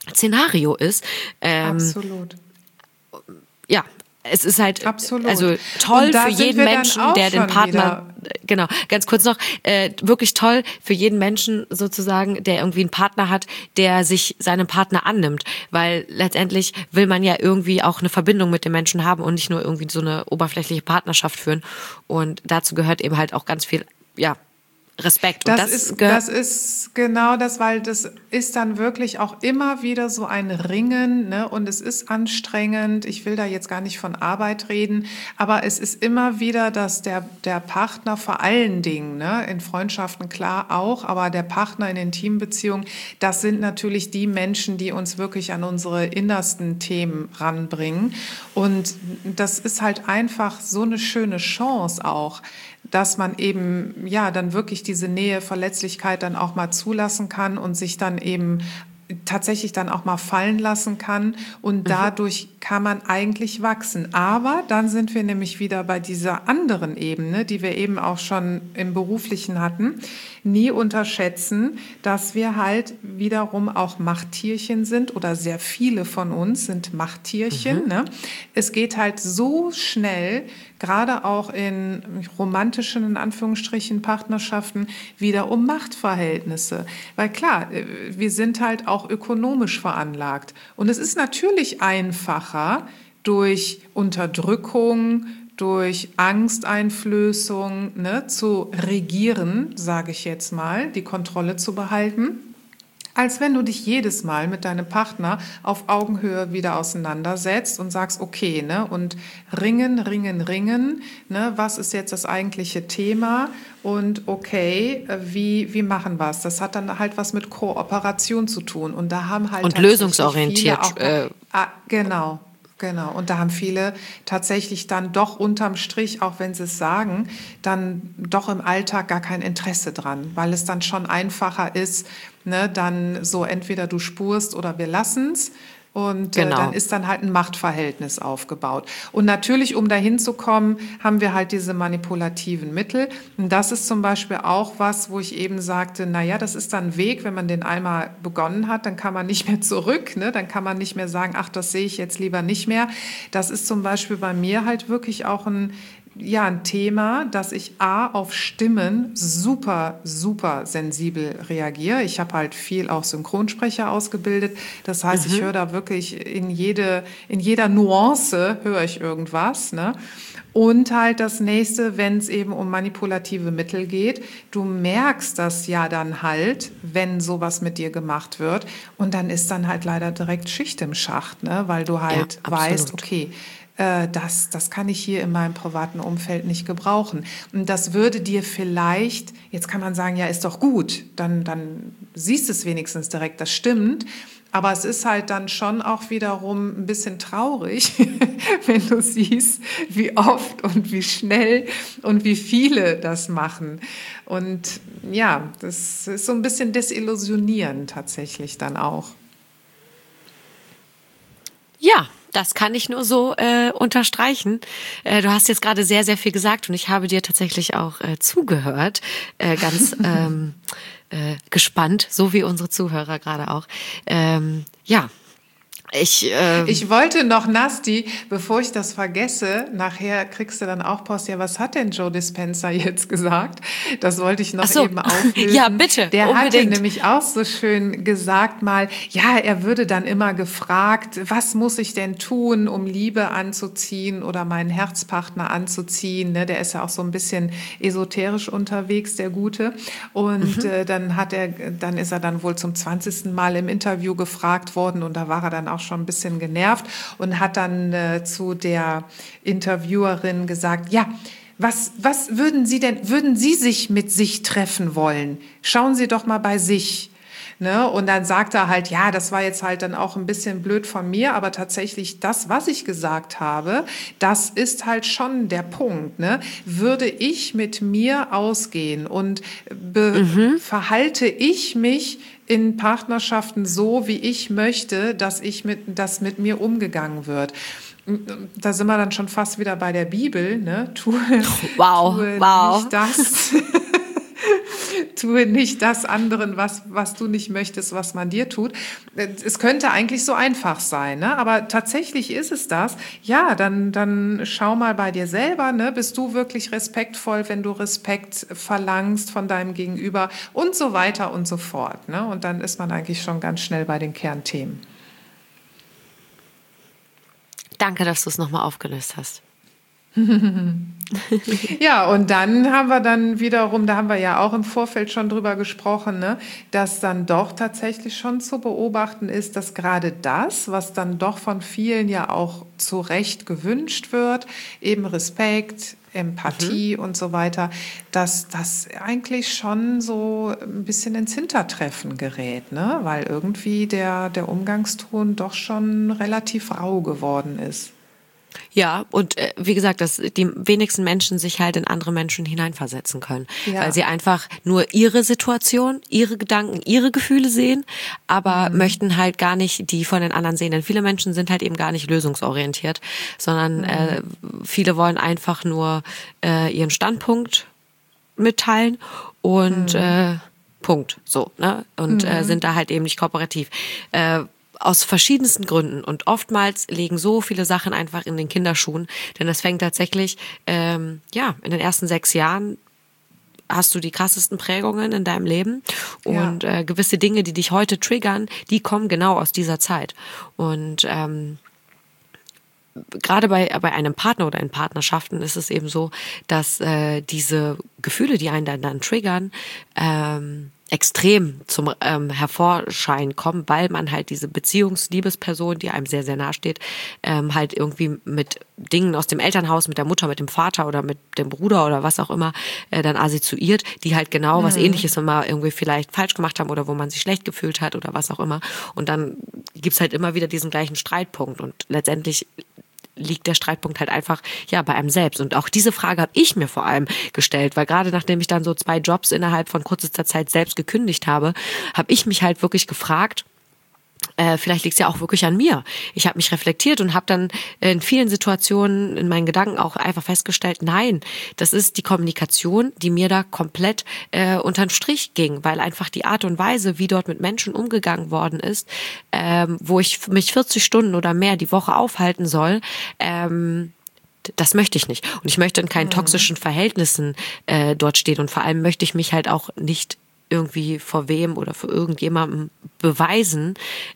Szenario ist. Absolut. Ja, es ist halt Absolut. also toll für jeden wir Menschen, dann auch der den schon Partner, wieder. genau, ganz kurz noch, wirklich toll für jeden Menschen sozusagen, der irgendwie einen Partner hat, der sich seinem Partner annimmt, weil letztendlich will man ja irgendwie auch eine Verbindung mit dem Menschen haben und nicht nur irgendwie so eine oberflächliche Partnerschaft führen, und dazu gehört eben halt auch ganz viel, ja, Respekt. Und Das ist genau das, weil das ist dann wirklich auch immer wieder so ein Ringen, ne? Und es ist anstrengend. Ich will da jetzt gar nicht von Arbeit reden, aber es ist immer wieder, dass der Partner vor allen Dingen, ne, in Freundschaften klar auch, aber der Partner in Intimbeziehungen, das sind natürlich die Menschen, die uns wirklich an unsere innersten Themen ranbringen. Und das ist halt einfach so eine schöne Chance auch, dass man eben, ja, dann wirklich diese Nähe, Verletzlichkeit dann auch mal zulassen kann und sich dann eben tatsächlich dann auch mal fallen lassen kann, und dadurch kann man eigentlich wachsen. Aber dann sind wir nämlich wieder bei dieser anderen Ebene, die wir eben auch schon im Beruflichen hatten. Nie unterschätzen, dass wir halt wiederum auch Machttierchen sind, oder sehr viele von uns sind Machttierchen. Ne? Es geht halt so schnell, gerade auch in romantischen, in Anführungsstrichen, Partnerschaften, wieder um Machtverhältnisse. Weil klar, wir sind halt auch ökonomisch veranlagt. Und es ist natürlich einfacher, durch Unterdrückung, durch Angsteinflößung, ne, zu regieren, sage ich jetzt mal, die Kontrolle zu behalten, als wenn du dich jedes Mal mit deinem Partner auf Augenhöhe wieder auseinandersetzt und sagst, okay, ne, und ringen, ne, was ist jetzt das eigentliche Thema, und okay, wie machen wir es? Das hat dann halt was mit Kooperation zu tun, und da haben halt und lösungsorientiert. Genau. Und da haben viele tatsächlich dann doch unterm Strich, auch wenn sie es sagen, dann doch im Alltag gar kein Interesse dran, weil es dann schon einfacher ist, ne, dann so entweder du spurst oder wir lassen's. Und dann ist dann halt ein Machtverhältnis aufgebaut. Und natürlich, um dahin zu kommen, haben wir halt diese manipulativen Mittel. Und das ist zum Beispiel auch was, wo ich eben sagte, naja, das ist dann ein Weg, wenn man den einmal begonnen hat, dann kann man nicht mehr zurück, ne? Dann kann man nicht mehr sagen, ach, das sehe ich jetzt lieber nicht mehr. Das ist zum Beispiel bei mir halt wirklich auch ein Thema, dass ich auf Stimmen super, super sensibel reagiere. Ich habe halt viel auch Synchronsprecher ausgebildet. Das heißt, ich höre da wirklich in jeder Nuance höre ich irgendwas, ne? Und halt das nächste, wenn es eben um manipulative Mittel geht, du merkst das ja dann halt, wenn sowas mit dir gemacht wird, und dann ist dann halt leider direkt Schicht im Schacht, ne? Weil du halt weißt, okay, das kann ich hier in meinem privaten Umfeld nicht gebrauchen. Und das würde dir vielleicht, jetzt kann man sagen, ja, ist doch gut, dann siehst du es wenigstens direkt, das stimmt. Aber es ist halt dann schon auch wiederum ein bisschen traurig, wenn du siehst, wie oft und wie schnell und wie viele das machen. Und ja, das ist so ein bisschen desillusionierend tatsächlich dann auch. Ja, das kann ich nur so unterstreichen. Du hast jetzt gerade sehr, sehr viel gesagt, und ich habe dir tatsächlich auch zugehört, ganz gespannt, so wie unsere Zuhörer gerade auch. Ja. Ich wollte noch, Nasti, bevor ich das vergesse, nachher kriegst du dann auch Post, ja, was hat denn Joe Dispenza jetzt gesagt? Das wollte ich noch eben auflösen. Ja, bitte, Der unbedingt. hatte nämlich auch so schön gesagt mal, ja, er würde dann immer gefragt, was muss ich denn tun, um Liebe anzuziehen oder meinen Herzpartner anzuziehen? Ne? Der ist ja auch so ein bisschen esoterisch unterwegs, der Gute. Und dann ist er dann wohl zum 20. Mal im Interview gefragt worden, und da war er dann auch schon ein bisschen genervt und hat dann zu der Interviewerin gesagt, ja, was würden Sie sich mit sich treffen wollen? Schauen Sie doch mal bei sich. Ne? Und dann sagt er halt, ja, das war jetzt halt dann auch ein bisschen blöd von mir, aber tatsächlich das, was ich gesagt habe, das ist halt schon der Punkt. Ne? Würde ich mit mir ausgehen und verhalte ich mich in Partnerschaften so, wie ich möchte, dass mit mir umgegangen wird. Da sind wir dann schon fast wieder bei der Bibel. Ne? Tue wow. nicht das, Tue nicht das anderen, was du nicht möchtest, was man dir tut. Es könnte eigentlich so einfach sein, ne? Aber tatsächlich ist es das. Ja, dann schau mal bei dir selber, ne? Bist du wirklich respektvoll, wenn du Respekt verlangst von deinem Gegenüber und so weiter und so fort, ne? Und dann ist man eigentlich schon ganz schnell bei den Kernthemen. Danke, dass du es nochmal aufgelöst hast. Ja, und dann haben wir dann wiederum, da haben wir ja auch im Vorfeld schon drüber gesprochen, ne, dass dann doch tatsächlich schon zu beobachten ist, dass gerade das, was dann doch von vielen ja auch zu Recht gewünscht wird, eben Respekt, Empathie und so weiter, dass das eigentlich schon so ein bisschen ins Hintertreffen gerät, ne? Weil irgendwie der Umgangston doch schon relativ rau geworden ist. Ja, und wie gesagt, dass die wenigsten Menschen sich halt in andere Menschen hineinversetzen können, weil sie einfach nur ihre Situation, ihre Gedanken, ihre Gefühle sehen, aber möchten halt gar nicht die von den anderen sehen. Denn viele Menschen sind halt eben gar nicht lösungsorientiert, sondern viele wollen einfach nur ihren Standpunkt mitteilen und Punkt, so, ne? Und sind da halt eben nicht kooperativ. Aus verschiedensten Gründen. Und oftmals liegen so viele Sachen einfach in den Kinderschuhen. Denn das fängt tatsächlich, in den ersten 6 Jahren hast du die krassesten Prägungen in deinem Leben. Und gewisse Dinge, die dich heute triggern, die kommen genau aus dieser Zeit. Und gerade bei einem Partner oder in Partnerschaften ist es eben so, dass diese Gefühle, die einen dann triggern, extrem zum Hervorschein kommen, weil man halt diese Liebesperson, die einem sehr, sehr nahe steht, halt irgendwie mit Dingen aus dem Elternhaus, mit der Mutter, mit dem Vater oder mit dem Bruder oder was auch immer dann assoziiert, die halt genau was Ähnliches immer irgendwie vielleicht falsch gemacht haben oder wo man sich schlecht gefühlt hat oder was auch immer. Und dann gibt's halt immer wieder diesen gleichen Streitpunkt und letztendlich liegt der Streitpunkt halt einfach bei einem selbst. Und auch diese Frage habe ich mir vor allem gestellt, weil gerade nachdem ich dann so 2 Jobs innerhalb von kürzester Zeit selbst gekündigt habe, habe ich mich halt wirklich gefragt, vielleicht liegt es ja auch wirklich an mir. Ich habe mich reflektiert und habe dann in vielen Situationen in meinen Gedanken auch einfach festgestellt, nein, das ist die Kommunikation, die mir da komplett unter den Strich ging, weil einfach die Art und Weise, wie dort mit Menschen umgegangen worden ist, wo ich mich 40 Stunden oder mehr die Woche aufhalten soll, das möchte ich nicht. Und ich möchte in keinen toxischen Verhältnissen dort stehen. Und vor allem möchte ich mich halt auch nicht irgendwie vor wem oder für irgendjemandem beweisen.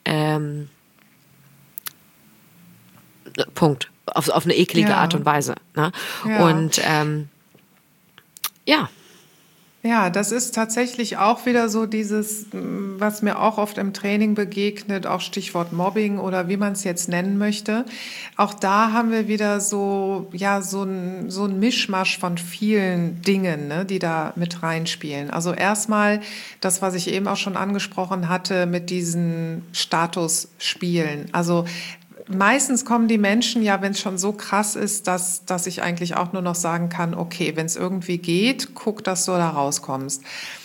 Punkt. Auf eine eklige Art und Weise. Ne? Ja. Und Ja, das ist tatsächlich auch wieder so dieses, was mir auch oft im Training begegnet, auch Stichwort Mobbing oder wie man es jetzt nennen möchte. Auch da haben wir wieder so ein Mischmasch von vielen Dingen, ne, die da mit reinspielen. Also erstmal das, was ich eben auch schon angesprochen hatte mit diesen Statusspielen. Also meistens kommen die Menschen ja, wenn es schon so krass ist, dass ich eigentlich auch nur noch sagen kann, okay, wenn es irgendwie geht, guck, dass du da rauskommst.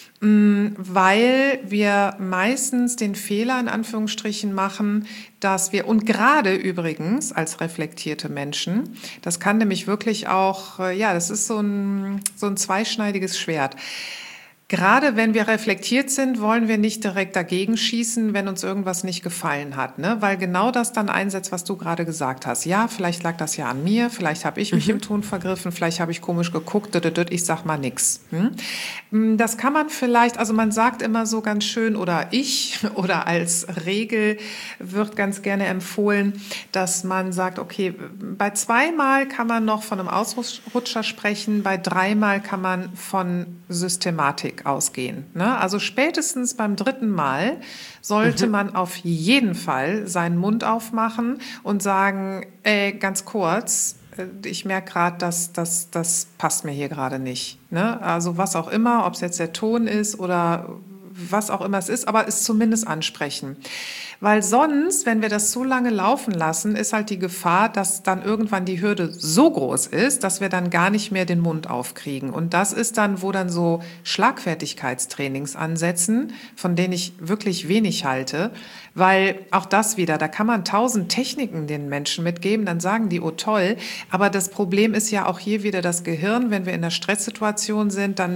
Weil wir meistens den Fehler in Anführungsstrichen machen, dass wir, und gerade übrigens als reflektierte Menschen, das kann nämlich wirklich auch, das ist so ein zweischneidiges Schwert. Gerade wenn wir reflektiert sind, wollen wir nicht direkt dagegen schießen, wenn uns irgendwas nicht gefallen hat, ne? Weil genau das dann einsetzt, was du gerade gesagt hast. Ja, vielleicht lag das ja an mir, vielleicht habe ich mich im Ton vergriffen, vielleicht habe ich komisch geguckt, ich sag mal nix. Das kann man vielleicht, also man sagt immer so ganz schön, oder als Regel wird ganz gerne empfohlen, dass man sagt, okay, bei 2-mal kann man noch von einem Ausrutscher sprechen, bei 3-mal kann man von Systematik ausgehen. Ne? Also spätestens beim 3. Mal sollte man auf jeden Fall seinen Mund aufmachen und sagen, ganz kurz, ich merke gerade, das passt mir hier gerade nicht. Ne? Also was auch immer, ob es jetzt der Ton ist oder was auch immer es ist, aber es zumindest ansprechen. Weil sonst, wenn wir das so lange laufen lassen, ist halt die Gefahr, dass dann irgendwann die Hürde so groß ist, dass wir dann gar nicht mehr den Mund aufkriegen. Und das ist dann, wo dann so Schlagfertigkeitstrainings ansetzen, von denen ich wirklich wenig halte. Weil auch das wieder, da kann man 1000 Techniken den Menschen mitgeben, dann sagen die, oh toll. Aber das Problem ist ja auch hier wieder das Gehirn. Wenn wir in einer Stresssituation sind, dann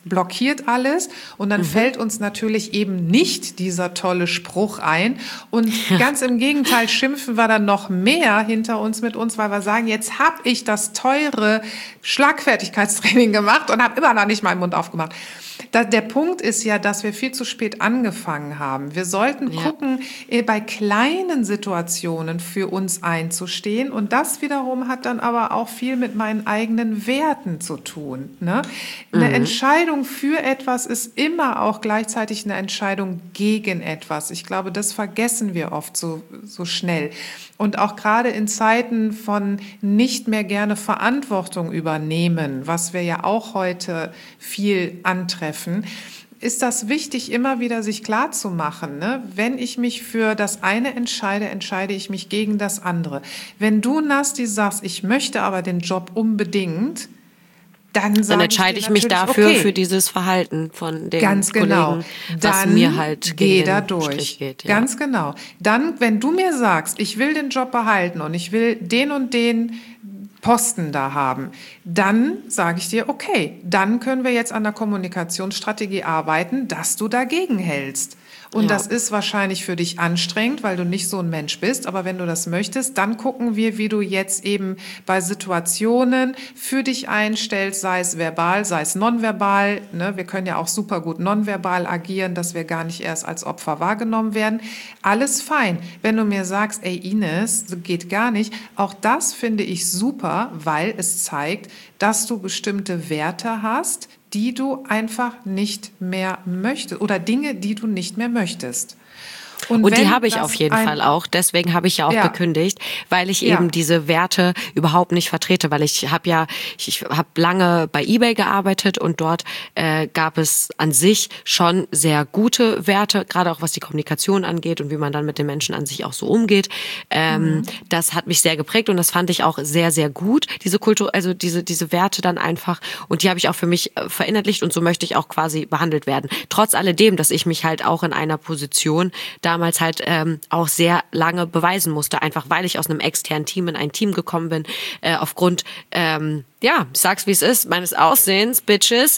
blockiert alles und dann fällt uns natürlich eben nicht dieser tolle Spruch ein und ganz im Gegenteil schimpfen wir dann noch mehr hinter uns mit uns, weil wir sagen, jetzt habe ich das teure Schlagfertigkeitstraining gemacht und habe immer noch nicht meinen Mund aufgemacht. Der Punkt ist ja, dass wir viel zu spät angefangen haben. Wir sollten gucken, bei kleinen Situationen für uns einzustehen. Und das wiederum hat dann aber auch viel mit meinen eigenen Werten zu tun. Ne? Eine Entscheidung für etwas ist immer auch gleichzeitig eine Entscheidung gegen etwas. Ich glaube, das vergessen wir oft so schnell. Und auch gerade in Zeiten von nicht mehr gerne Verantwortung übernehmen, was wir ja auch heute viel antreffen, ist das wichtig, immer wieder sich klarzumachen, ne? Wenn ich mich für das eine entscheide, entscheide ich mich gegen das andere. Wenn du, Nasti, sagst, ich möchte aber den Job unbedingt, dann entscheide ich mich dafür, okay, für dieses Verhalten von den ganz genau. Kollegen, was mir halt gegen da den durch. Strich geht. Ja. Ganz genau. Dann, wenn du mir sagst, ich will den Job behalten und ich will den und den Posten da haben, dann sage ich dir, okay, dann können wir jetzt an der Kommunikationsstrategie arbeiten, dass du dagegen hältst. Und das ist wahrscheinlich für dich anstrengend, weil du nicht so ein Mensch bist. Aber wenn du das möchtest, dann gucken wir, wie du jetzt eben bei Situationen für dich einstellst, sei es verbal, sei es nonverbal. Ne? Wir können ja auch super gut nonverbal agieren, dass wir gar nicht erst als Opfer wahrgenommen werden. Alles fein. Wenn du mir sagst, ey Ines, das geht gar nicht, auch das finde ich super, weil es zeigt, dass du bestimmte Werte hast, die du einfach nicht mehr möchtest oder Dinge, die du nicht mehr möchtest. Und die habe ich auf jeden Fall auch. Deswegen habe ich ja auch gekündigt, weil ich eben diese Werte überhaupt nicht vertrete. Weil ich habe lange bei eBay gearbeitet und dort gab es an sich schon sehr gute Werte, gerade auch was die Kommunikation angeht und wie man dann mit den Menschen an sich auch so umgeht. Das hat mich sehr geprägt und das fand ich auch sehr, sehr gut, diese Kultur, also diese Werte dann einfach. Und die habe ich auch für mich verinnerlicht und so möchte ich auch quasi behandelt werden. Trotz alledem, dass ich mich halt auch in einer Position damals halt auch sehr lange beweisen musste, einfach weil ich aus einem externen Team in ein Team gekommen bin, aufgrund, ich sag's wie es ist, meines Aussehens, Bitches,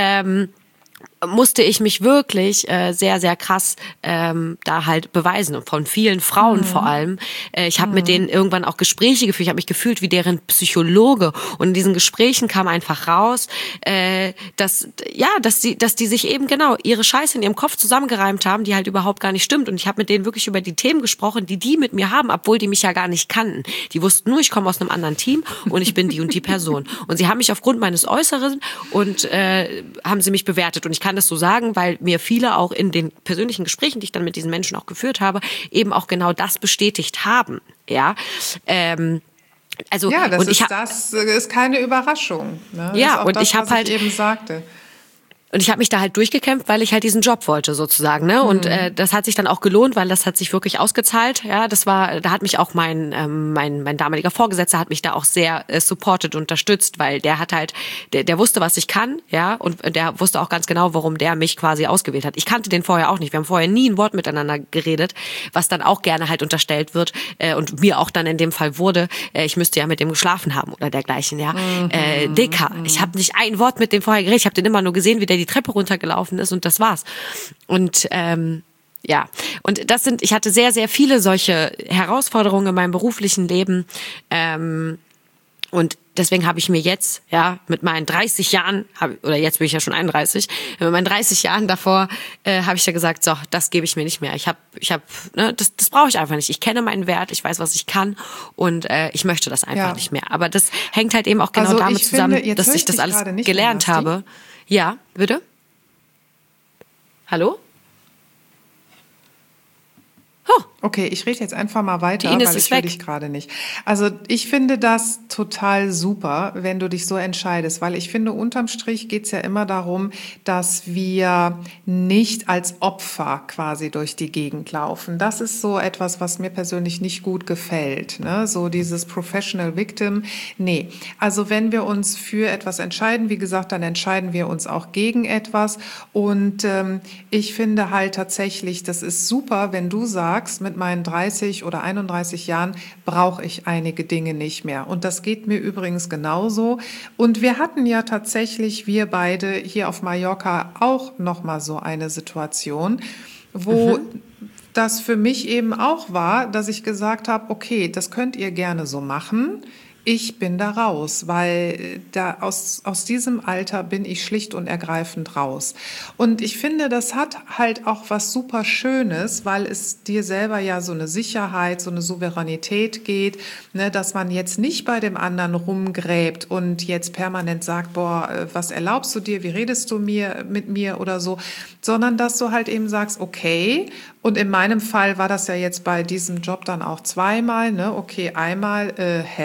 musste ich mich wirklich sehr, sehr krass da halt beweisen und von vielen Frauen vor allem. Ich habe mit denen irgendwann auch Gespräche geführt. Ich habe mich gefühlt wie deren Psychologe und in diesen Gesprächen kam einfach raus, dass die sich eben genau ihre Scheiße in ihrem Kopf zusammengereimt haben, die halt überhaupt gar nicht stimmt. Und ich habe mit denen wirklich über die Themen gesprochen, die mit mir haben, obwohl die mich ja gar nicht kannten. Die wussten nur, ich komme aus einem anderen Team und ich bin die und die Person. Und sie haben mich aufgrund meines Äußeren und haben sie mich bewertet. Und ich kann das so sagen, weil mir viele auch in den persönlichen Gesprächen, die ich dann mit diesen Menschen auch geführt habe, eben auch genau das bestätigt haben. Ja, das ist keine Überraschung. Ne? Ja, und ich habe halt eben sagte. Und ich habe mich da halt durchgekämpft, weil ich halt diesen Job wollte sozusagen, ne? Und das hat sich dann auch gelohnt, weil das hat sich wirklich ausgezahlt. Ja, da hat mich auch mein damaliger Vorgesetzter hat mich da auch sehr supported, unterstützt, weil der hat halt, der wusste, was ich kann, ja, und der wusste auch ganz genau, warum der mich quasi ausgewählt hat. Ich kannte den vorher auch nicht. Wir haben vorher nie ein Wort miteinander geredet, was dann auch gerne halt unterstellt wird und mir auch dann in dem Fall wurde, ich müsste ja mit dem geschlafen haben oder dergleichen, ja. Dicker, ich habe nicht ein Wort mit dem vorher geredet, ich habe den immer nur gesehen, wie der die Treppe runtergelaufen ist und das war's. Und und ich hatte sehr, sehr viele solche Herausforderungen in meinem beruflichen Leben und deswegen habe ich mir jetzt, mit meinen 30 Jahren, jetzt bin ich ja schon 31, mit meinen 30 Jahren davor habe ich ja gesagt, so, das gebe ich mir nicht mehr. Das brauche ich einfach nicht. Ich kenne meinen Wert, ich weiß, was ich kann und ich möchte das einfach nicht mehr. Aber das hängt halt eben auch genau damit zusammen, dass ich das alles gelernt habe. Ja, bitte? Hallo? Okay, ich rede jetzt einfach mal weiter, weil ich höre dich gerade nicht. Also ich finde das total super, wenn du dich so entscheidest, weil ich finde, unterm Strich geht's ja immer darum, dass wir nicht als Opfer quasi durch die Gegend laufen. Das ist so etwas, was mir persönlich nicht gut gefällt, ne? So dieses Professional Victim. Nee, also wenn wir uns für etwas entscheiden, wie gesagt, dann entscheiden wir uns auch gegen etwas. Und ich finde halt tatsächlich, das ist super, wenn du sagst, mit mit meinen 30 oder 31 Jahren brauche ich einige Dinge nicht mehr. Und das geht mir übrigens genauso. Und wir hatten ja tatsächlich, wir beide hier auf Mallorca auch nochmal so eine Situation, wo das für mich eben auch war, dass ich gesagt habe, okay, das könnt ihr gerne so machen. Ich bin da raus, weil da aus diesem Alter bin ich schlicht und ergreifend raus. Und ich finde, das hat halt auch was super Schönes, weil es dir selber ja so eine Sicherheit, so eine Souveränität geht, ne, dass man jetzt nicht bei dem anderen rumgräbt und jetzt permanent sagt, boah, was erlaubst du dir, wie redest du mit mir oder so, sondern dass du halt eben sagst, okay. Und in meinem Fall war das ja jetzt bei diesem Job dann auch zweimal, ne? Okay, einmal,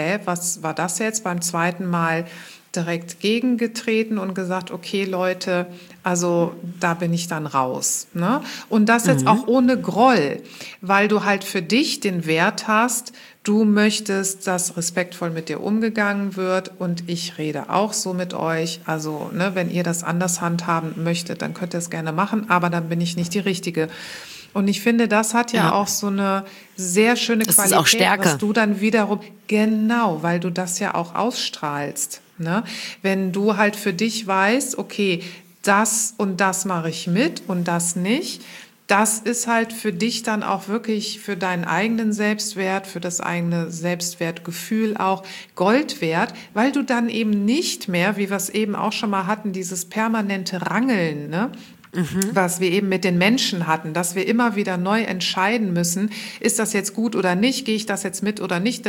was war das jetzt? Beim zweiten Mal direkt gegengetreten und gesagt, okay, Leute, also da bin ich dann raus, ne? Und das jetzt auch ohne Groll, weil du halt für dich den Wert hast, du möchtest, dass respektvoll mit dir umgegangen wird und ich rede auch so mit euch. Also, ne, wenn ihr das anders handhaben möchtet, dann könnt ihr es gerne machen, aber dann bin ich nicht die Richtige. Und ich finde, das hat ja auch so eine sehr schöne das Qualität, ist auch Stärke. was du dann wiederum, genau, weil du das ja auch ausstrahlst, ne? Wenn du halt für dich weißt, okay, das und das mache ich mit und das nicht, das ist halt für dich dann auch wirklich für deinen eigenen Selbstwert, für das eigene Selbstwertgefühl auch Gold wert, weil du dann eben nicht mehr, wie wir es eben auch schon mal hatten, dieses permanente Rangeln, ne? Was wir eben mit den Menschen hatten, dass wir immer wieder neu entscheiden müssen, ist das jetzt gut oder nicht, gehe ich das jetzt mit oder nicht,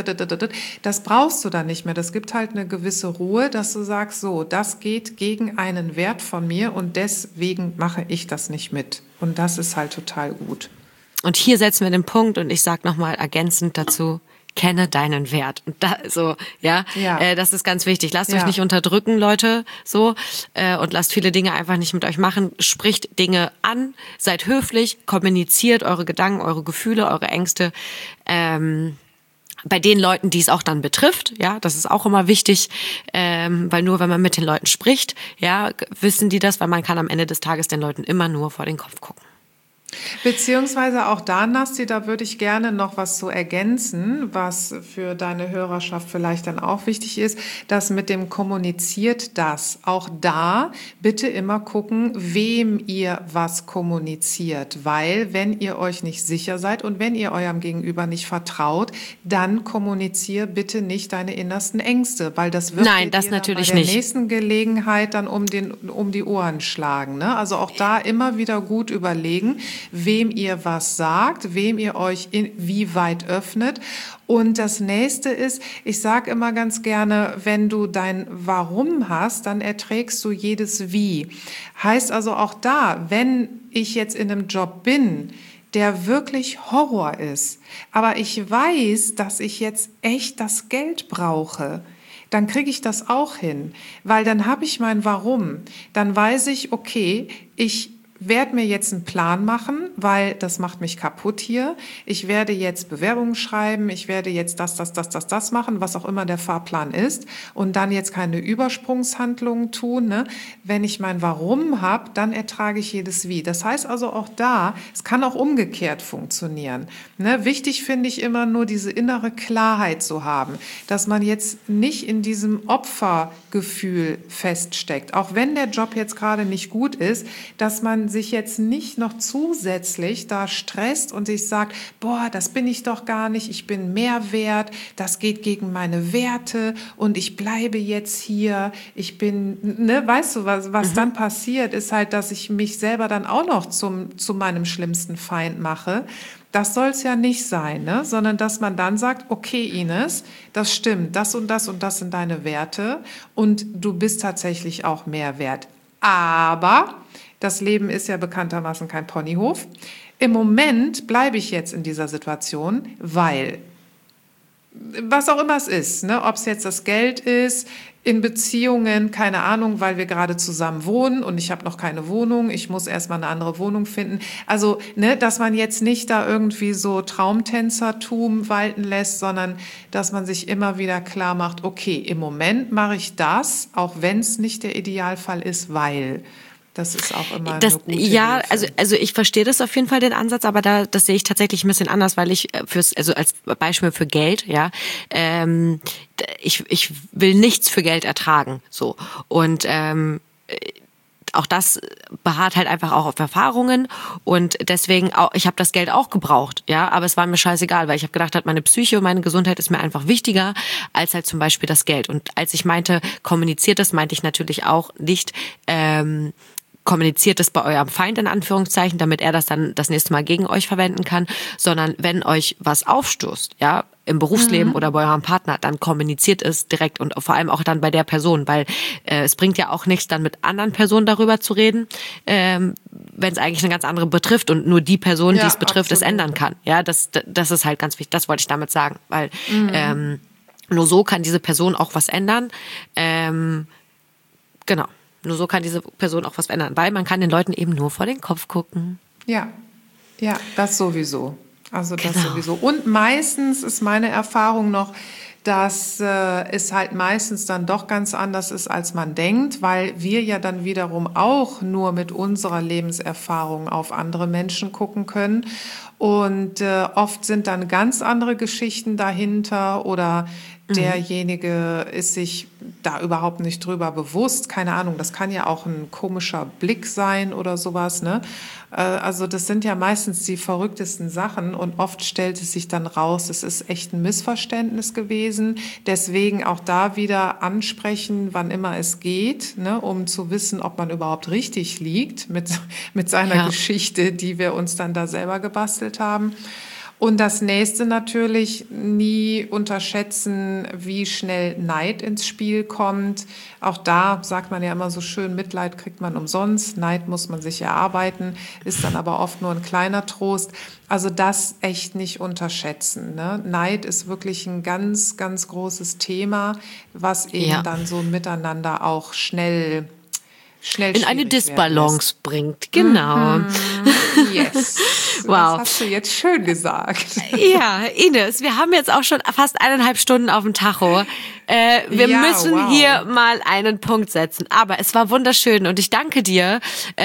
das brauchst du dann nicht mehr. Das gibt halt eine gewisse Ruhe, dass du sagst, so, das geht gegen einen Wert von mir und deswegen mache ich das nicht mit. Und das ist halt total gut. Und hier setzen wir den Punkt und ich sage nochmal ergänzend dazu, kenne deinen Wert. Und da so, das ist ganz wichtig. Lasst euch nicht unterdrücken, Leute, so, und lasst viele Dinge einfach nicht mit euch machen. Spricht Dinge an, seid höflich, kommuniziert eure Gedanken, eure Gefühle, eure Ängste, bei den Leuten, die es auch dann betrifft, ja, das ist auch immer wichtig, weil nur wenn man mit den Leuten spricht, ja, wissen die das, weil man kann am Ende des Tages den Leuten immer nur vor den Kopf gucken. Beziehungsweise auch da, Nasti, da würde ich gerne noch was so ergänzen, was für deine Hörerschaft vielleicht dann auch wichtig ist, dass mit dem kommuniziert das. Auch da bitte immer gucken, wem ihr was kommuniziert, weil wenn ihr euch nicht sicher seid und wenn ihr eurem Gegenüber nicht vertraut, dann kommunizier bitte nicht deine innersten Ängste, weil das wird Nein, das dir natürlich bei der nicht. nächsten Gelegenheit dann um die Ohren schlagen, ne? Also auch da immer wieder gut überlegen, wem ihr was sagt, wem ihr euch wie weit öffnet. Und das nächste ist, ich sage immer ganz gerne, wenn du dein Warum hast, dann erträgst du jedes Wie. Heißt also auch da, wenn ich jetzt in einem Job bin, der wirklich Horror ist, aber ich weiß, dass ich jetzt echt das Geld brauche, dann kriege ich das auch hin, weil dann habe ich mein Warum. Dann weiß ich, okay, ich werde mir jetzt einen Plan machen, weil das macht mich kaputt hier. Ich werde jetzt Bewerbungen schreiben, ich werde jetzt das machen, was auch immer der Fahrplan ist und dann jetzt keine Übersprungshandlungen tun. Ne? Wenn ich mein Warum habe, dann ertrage ich jedes Wie. Das heißt also auch da, es kann auch umgekehrt funktionieren. Ne? Wichtig finde ich immer nur diese innere Klarheit zu haben, dass man jetzt nicht in diesem Opfergefühl feststeckt. Auch wenn der Job jetzt gerade nicht gut ist, dass man sich jetzt nicht noch zusätzlich da stresst und sich sagt, boah, das bin ich doch gar nicht, ich bin mehr wert, das geht gegen meine Werte und ich bleibe jetzt hier, ich bin, ne, weißt du, was dann passiert, ist halt, dass ich mich selber dann auch noch zu meinem schlimmsten Feind mache. Das soll es ja nicht sein, ne? Sondern dass man dann sagt, okay, Ines, das stimmt, das und das und das sind deine Werte und du bist tatsächlich auch mehr wert. Aber das Leben ist ja bekanntermaßen kein Ponyhof. Im Moment bleibe ich jetzt in dieser Situation, weil, was auch immer es ist, ne, ob es jetzt das Geld ist, in Beziehungen, keine Ahnung, weil wir gerade zusammen wohnen und ich habe noch keine Wohnung, ich muss erstmal eine andere Wohnung finden. Also, ne, dass man jetzt nicht da irgendwie so Traumtänzertum walten lässt, sondern dass man sich immer wieder klar macht, okay, im Moment mache ich das, auch wenn es nicht der Idealfall ist, weil. Das ist auch immer eine gute Ja, Hilfe. also ich verstehe das auf jeden Fall, den Ansatz, aber das sehe ich tatsächlich ein bisschen anders, weil ich also als Beispiel für Geld, ja, ich will nichts für Geld ertragen, so. Und auch das beharrt halt einfach auch auf Erfahrungen und deswegen auch, ich habe das Geld auch gebraucht, ja, aber es war mir scheißegal, weil ich habe gedacht, meine Psyche und meine Gesundheit ist mir einfach wichtiger als halt zum Beispiel das Geld. Und als ich meinte, kommuniziert das, meinte ich natürlich auch nicht, kommuniziert es bei eurem Feind in Anführungszeichen, damit er das dann das nächste Mal gegen euch verwenden kann, sondern wenn euch was aufstoßt, ja, im Berufsleben oder bei eurem Partner, dann kommuniziert es direkt und vor allem auch dann bei der Person, weil es bringt ja auch nichts, dann mit anderen Personen darüber zu reden, wenn es eigentlich eine ganz andere betrifft und nur die Person, die es betrifft, es ändern kann. Ja, das ist halt ganz wichtig, das wollte ich damit sagen, weil nur so kann diese Person auch was ändern. Genau. Nur so kann diese Person auch was verändern, weil man kann den Leuten eben nur vor den Kopf gucken. Ja, das sowieso. Also das Genau. sowieso. Und meistens ist meine Erfahrung noch, dass es halt meistens dann doch ganz anders ist, als man denkt, weil wir ja dann wiederum auch nur mit unserer Lebenserfahrung auf andere Menschen gucken können. Und oft sind dann ganz andere Geschichten dahinter oder derjenige ist sich da überhaupt nicht drüber bewusst. Keine Ahnung, das kann ja auch ein komischer Blick sein oder sowas, ne? Also das sind ja meistens die verrücktesten Sachen und oft stellt es sich dann raus, es ist echt ein Missverständnis gewesen. Deswegen auch da wieder ansprechen, wann immer es geht, ne? Um zu wissen, ob man überhaupt richtig liegt mit seiner Geschichte, die wir uns dann da selber gebastelt haben. Und das nächste natürlich, nie unterschätzen, wie schnell Neid ins Spiel kommt. Auch da sagt man ja immer so schön, Mitleid kriegt man umsonst, Neid muss man sich erarbeiten, ist dann aber oft nur ein kleiner Trost. Also das echt nicht unterschätzen, ne? Neid ist wirklich ein ganz, ganz großes Thema, was eben dann so miteinander auch schnell in eine Disbalance bringt. Genau. Yes. Wow. Das hast du jetzt schön gesagt. Ja, Ines, wir haben jetzt auch schon fast 1,5 Stunden auf dem Tacho. Wir müssen hier mal einen Punkt setzen. Aber es war wunderschön und ich danke dir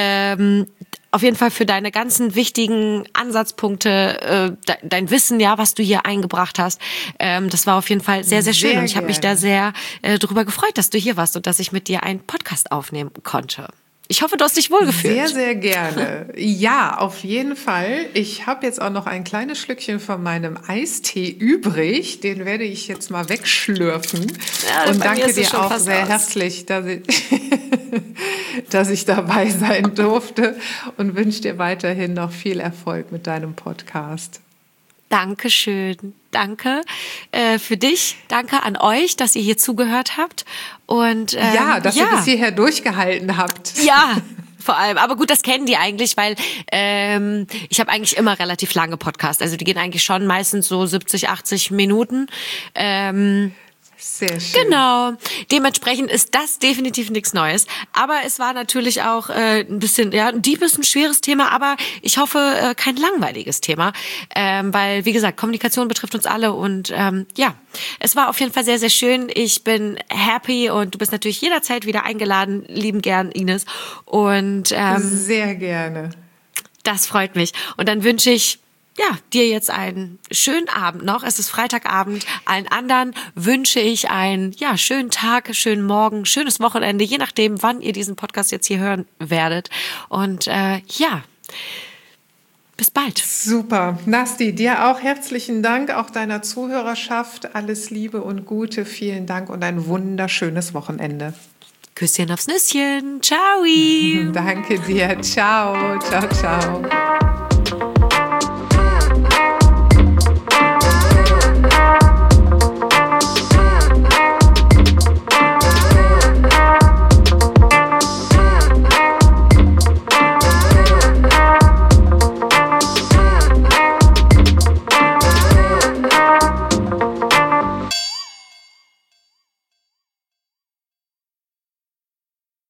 auf jeden Fall für deine ganzen wichtigen Ansatzpunkte, dein Wissen, ja, was du hier eingebracht hast. Das war auf jeden Fall sehr, sehr schön. Sehr und ich habe mich da gerne. sehr darüber gefreut, dass du hier warst und dass ich mit dir einen Podcast aufnehmen konnte. Ich hoffe, du hast dich wohlgefühlt. Sehr, sehr gerne. Ja, auf jeden Fall. Ich habe jetzt auch noch ein kleines Schlückchen von meinem Eistee übrig. Den werde ich jetzt mal wegschlürfen. Ja, und bei mir danke ist es dir schon auch fast sehr aus. herzlich, dass ich dabei sein durfte und wünsche dir weiterhin noch viel Erfolg mit deinem Podcast. Dankeschön. Danke für dich. Danke an euch, dass ihr hier zugehört habt. Und Dass ihr bis hierher durchgehalten habt. Ja, vor allem. Aber gut, das kennen die eigentlich, weil ich habe eigentlich immer relativ lange Podcasts. Also die gehen eigentlich schon meistens so 70, 80 Minuten. Sehr schön. Genau. Dementsprechend ist das definitiv nichts Neues. Aber es war natürlich auch ein bisschen, ein schweres Thema, aber ich hoffe, kein langweiliges Thema. Weil, wie gesagt, Kommunikation betrifft uns alle und es war auf jeden Fall sehr, sehr schön. Ich bin happy und du bist natürlich jederzeit wieder eingeladen. Lieben gern, Ines. Und sehr gerne. das freut mich. Und dann wünsche ich dir jetzt einen schönen Abend noch. Es ist Freitagabend. Allen anderen wünsche ich einen schönen Tag, schönen Morgen, schönes Wochenende, je nachdem, wann ihr diesen Podcast jetzt hier hören werdet. Und bis bald. Super. Nasti, dir auch herzlichen Dank, auch deiner Zuhörerschaft. Alles Liebe und Gute. Vielen Dank und ein wunderschönes Wochenende. Küsschen aufs Nüsschen. Ciao. Danke dir. Ciao. Ciao, ciao.